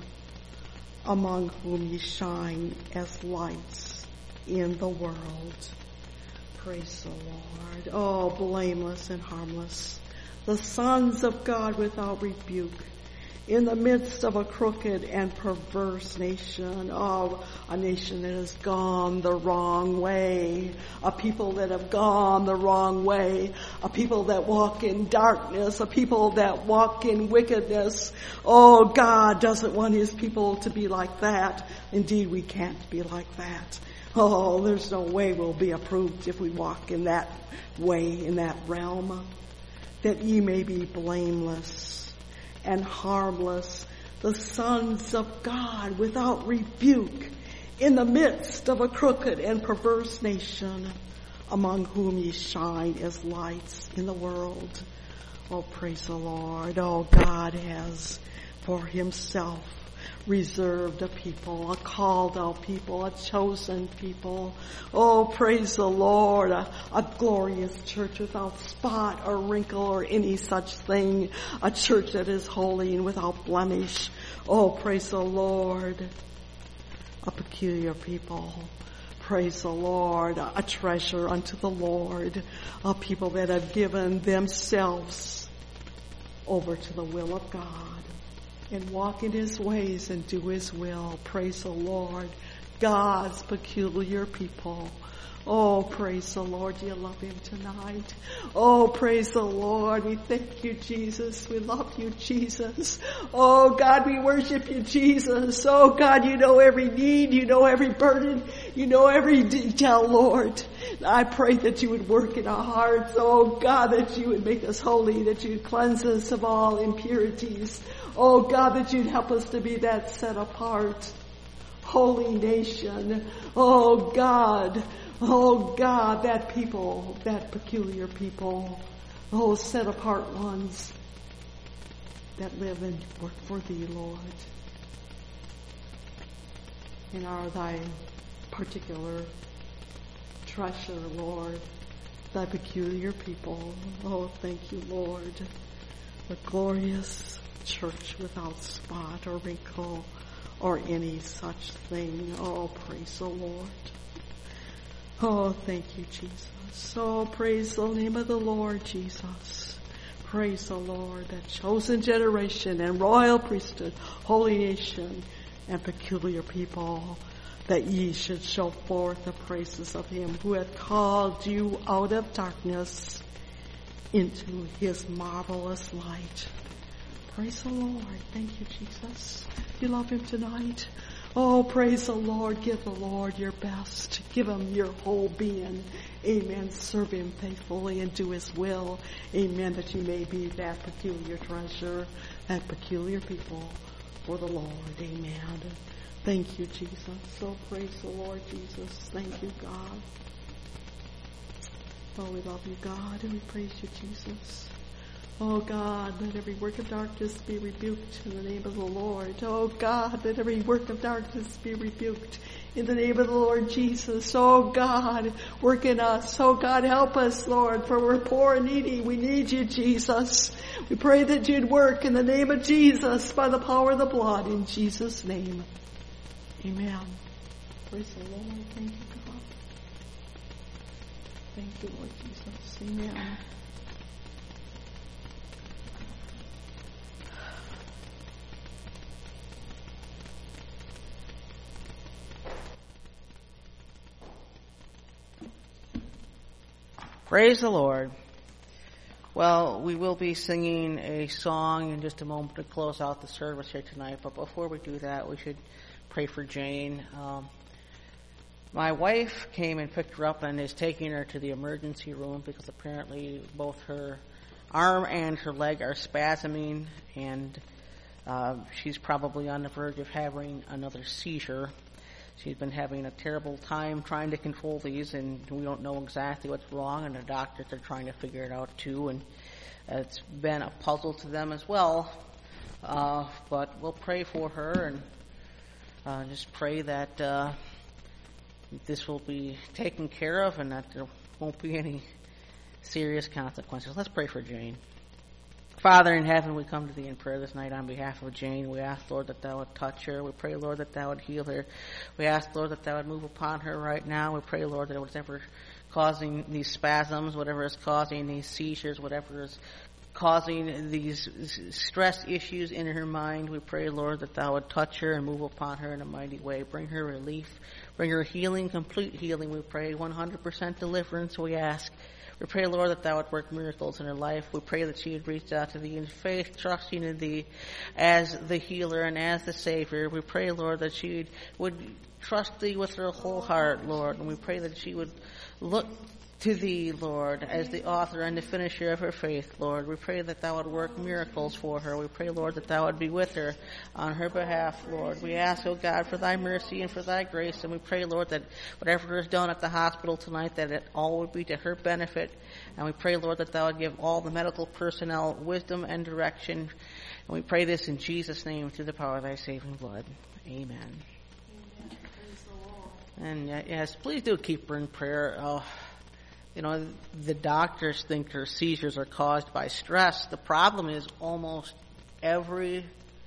among whom ye shine as lights in the world. Praise the Lord. Oh, blameless and harmless, the sons of God without rebuke, in the midst of a crooked and perverse nation, of a nation that has gone the wrong way, a people that have gone the wrong way, a people that walk in darkness, a people that walk in wickedness. Oh, God doesn't want his people to be like that. Indeed, we can't be like that. Oh, there's no way we'll be approved if we walk in that way, in that realm. That ye may be blameless and harmless, the sons of God without rebuke, in the midst of a crooked and perverse nation, among whom ye shine as lights in the world. Oh, praise the Lord. Oh, God has for himself reserved a people, a called out people, a chosen people. Oh, praise the Lord, a, a glorious church without spot or wrinkle or any such thing, a church that is holy and without blemish. Oh, praise the Lord, a peculiar people. Praise the Lord, a, a treasure unto the Lord, a people that have given themselves over to the will of God and walk in his ways and do his will. Praise the Lord. God's peculiar people. Oh, praise the Lord. Do you love him tonight? Oh, praise the Lord. We thank you, Jesus. We love you, Jesus. Oh, God, we worship you, Jesus. Oh, God, you know every need. You know every burden. You know every detail, Lord. I pray that you would work in our hearts. Oh, God, that you would make us holy, that you would cleanse us of all impurities. Oh, God, that you'd help us to be that set apart, holy nation. Oh, God. Oh, God, that people, that peculiar people. Oh, set apart ones that live and work for thee, Lord, and are thy particular treasure, Lord, thy peculiar people. Oh, thank you, Lord, the glorious church without spot or wrinkle or any such thing. Oh, praise the Lord. Oh, thank you, Jesus. Oh, praise the name of the Lord Jesus. Praise the Lord, that chosen generation and royal priesthood, holy nation and peculiar people, that ye should show forth the praises of him who hath called you out of darkness into his marvelous light. Praise the Lord. Thank you, Jesus. You love him tonight. Oh, praise the Lord. Give the Lord your best. Give him your whole being. Amen. Serve him faithfully and do his will. Amen. That you may be that peculiar treasure, that peculiar people for the Lord. Amen. Thank you, Jesus. So praise the Lord, Jesus. Thank you, God. Oh, we love you, God, and we praise you, Jesus. Oh, God, let every work of darkness be rebuked in the name of the Lord. Oh, God, let every work of darkness be rebuked in the name of the Lord Jesus. Oh, God, work in us. Oh, God, help us, Lord, for we're poor and needy. We need you, Jesus. We pray that you'd work in the name of Jesus by the power of the blood in Jesus' name. Amen. Praise the Lord. Thank you, God. Thank you, Lord Jesus. Amen. Praise the Lord. Well, we will be singing a song in just a moment to close out the service here tonight. But before we do that, we should pray for Jane. Um, my wife came and picked her up and is taking her to the emergency room because apparently both her arm and her leg are spasming, and uh, she's probably on the verge of having another seizure. She's been having a terrible time trying to control these, and we don't know exactly what's wrong, and the doctors are trying to figure it out too, and it's been a puzzle to them as well. Uh, but we'll pray for her and uh, just pray that uh, this will be taken care of and that there won't be any serious consequences. Let's pray for Jane. Father in heaven, we come to thee in prayer this night on behalf of Jane. We ask, Lord, that thou would touch her. We pray, Lord, that thou would heal her. We ask, Lord, that thou would move upon her right now. We pray, Lord, that whatever causing these spasms, whatever is causing these seizures, whatever is causing these stress issues in her mind, we pray, Lord, that thou would touch her and move upon her in a mighty way. Bring her relief. Bring her healing, complete healing. We pray one hundred percent deliverance, we ask. We pray, Lord, that thou would work miracles in her life. We pray that she would reach out to thee in faith, trusting in thee as the healer and as the Savior. We pray, Lord, that she would trust thee with her whole heart, Lord. And we pray that she would look to thee, Lord, as the author and the finisher of her faith, Lord. We pray that thou would work miracles for her. We pray, Lord, that thou would be with her on her behalf, Lord. We ask, O God, for thy mercy and for thy grace, and we pray, Lord, that whatever is done at the hospital tonight, that it all would be to her benefit. And we pray, Lord, that thou would give all the medical personnel wisdom and direction. And we pray this in Jesus' name through the power of thy saving blood. Amen. Amen. And yes, please do keep her in prayer. Oh, You know, the doctors think her seizures are caused by stress. The problem is almost every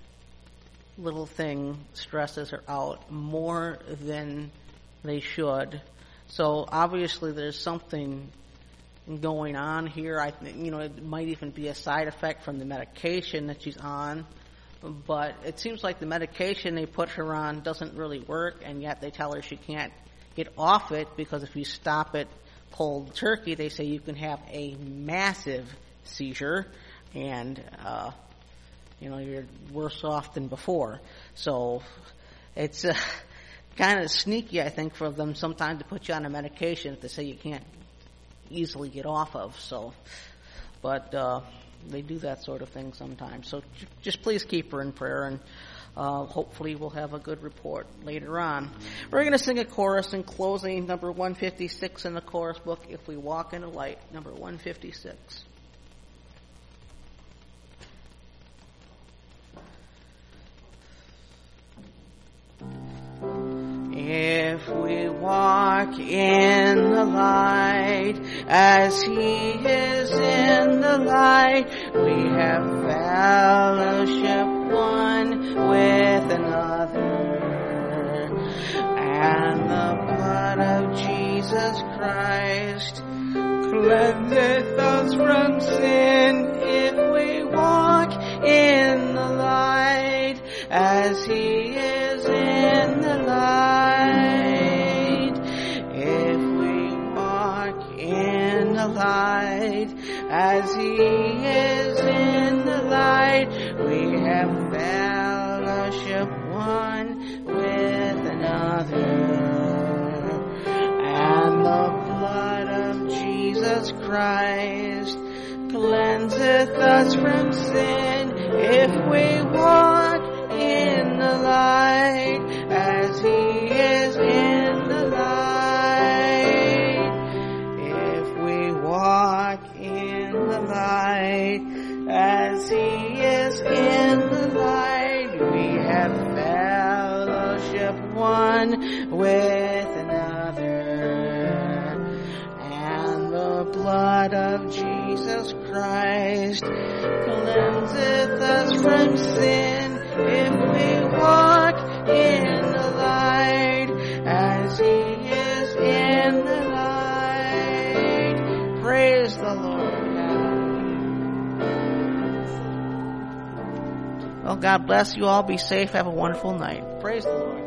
little thing stresses her out more than they should. So obviously there's something going on here. I think, you know, it might even be a side effect from the medication that she's on. But it seems like the medication they put her on doesn't really work, and yet they tell her she can't get off it because if you stop it cold turkey, they say you can have a massive seizure, and uh, you know you're worse off than before. So it's uh, kind of sneaky, I think, for them sometimes to put you on a medication that they say you can't easily get off of. So, but uh, they do that sort of thing sometimes. So j- just please keep her in prayer, and Uh, hopefully we'll have a good report later on. We're going to sing a chorus in closing, number one fifty-six in the chorus book, If We Walk in the Light, number one fifty-six. walk in the light, as He is in the light, we have fellowship one with another. And the blood of Jesus Christ cleanseth us from sin, if we walk in the light, as He is in the light. If we walk in the light, as He is in the light, we have fellowship one with another. And the blood of Jesus Christ cleanseth us from sin, if we walk in the light, as He is in the light. If we walk in the light, as He is in the light, we have fellowship one with another. And the blood of Jesus Christ cleanseth us from sin, if we walk in the light, as He is in the light. Praise the Lord. Well, God bless you all. Be safe. Have a wonderful night. Praise the Lord.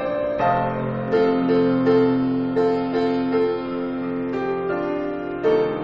Thank you.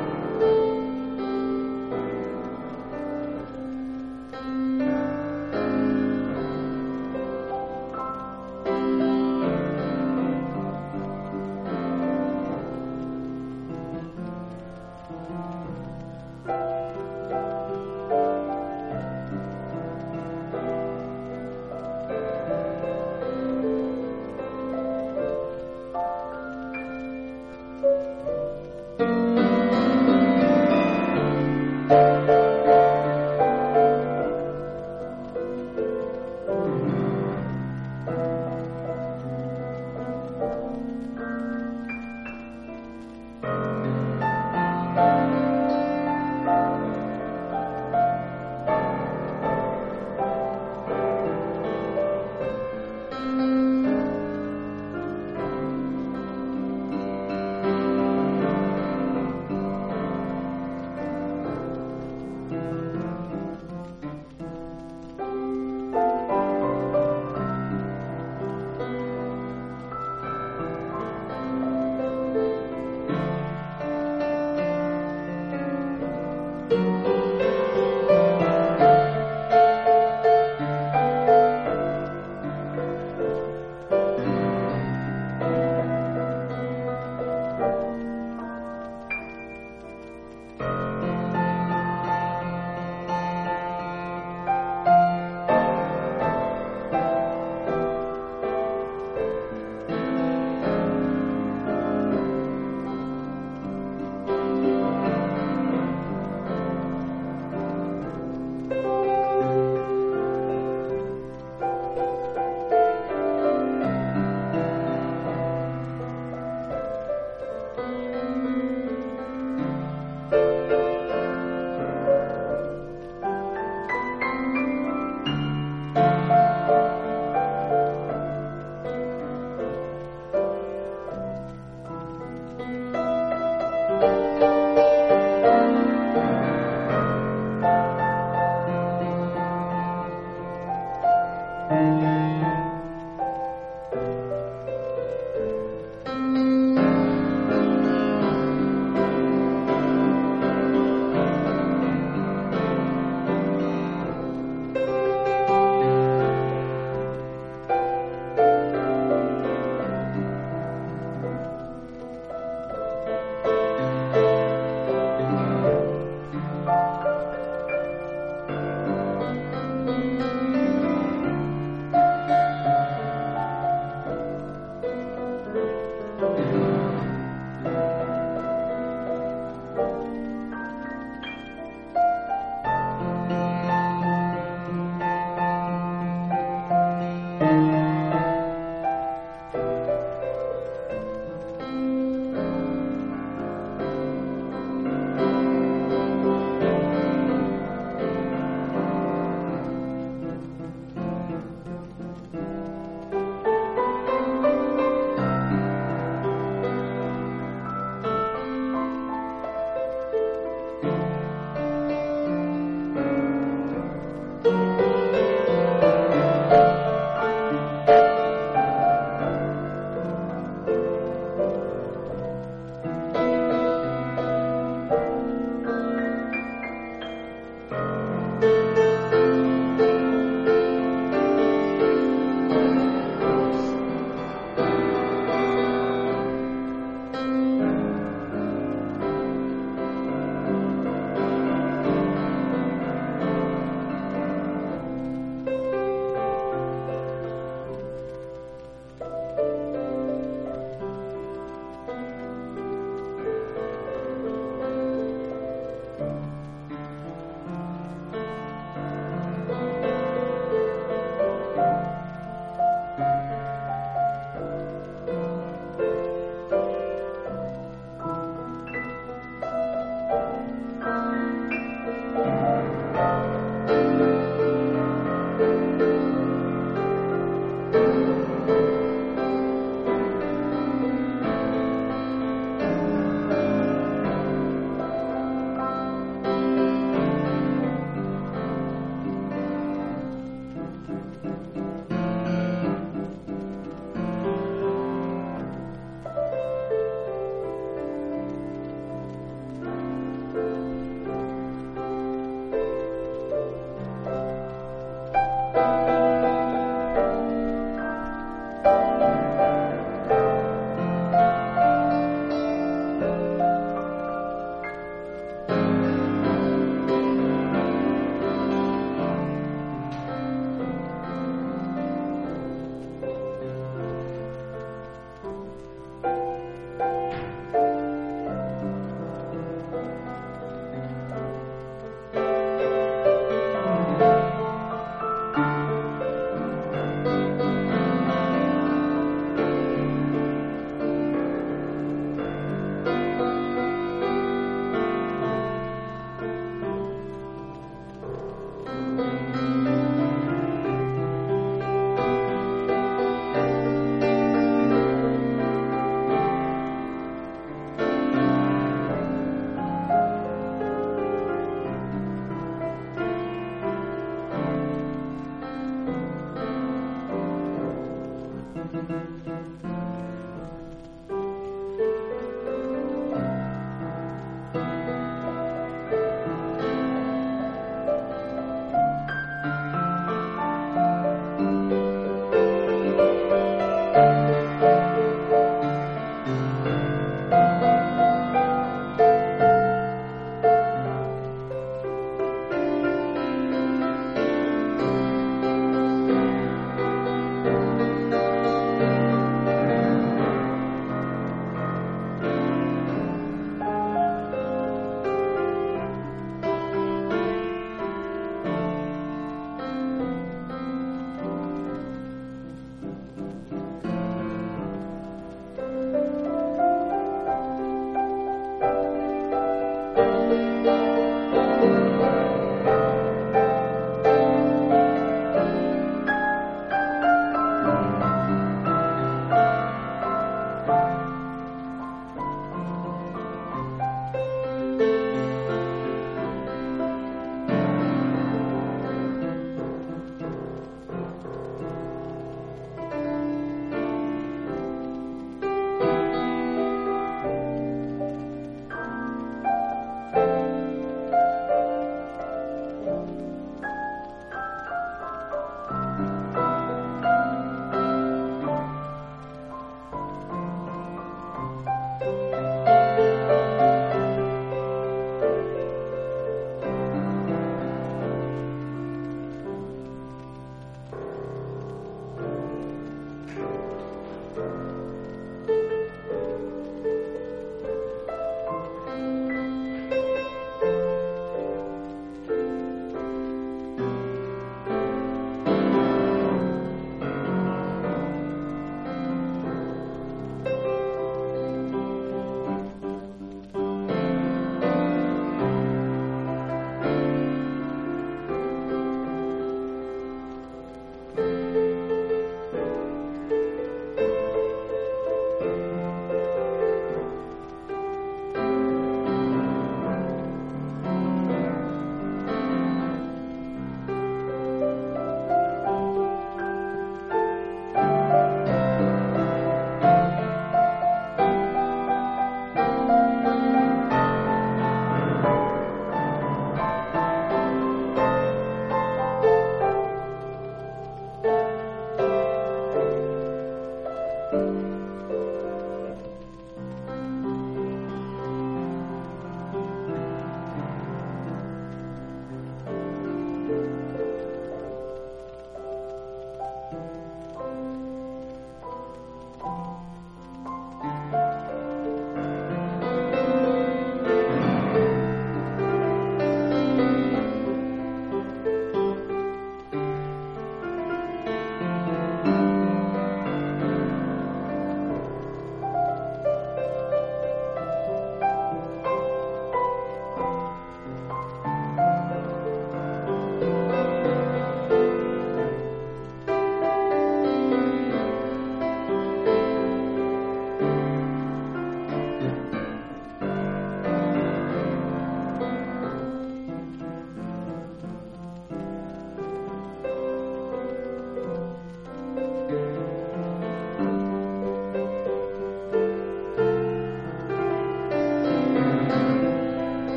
Thank you.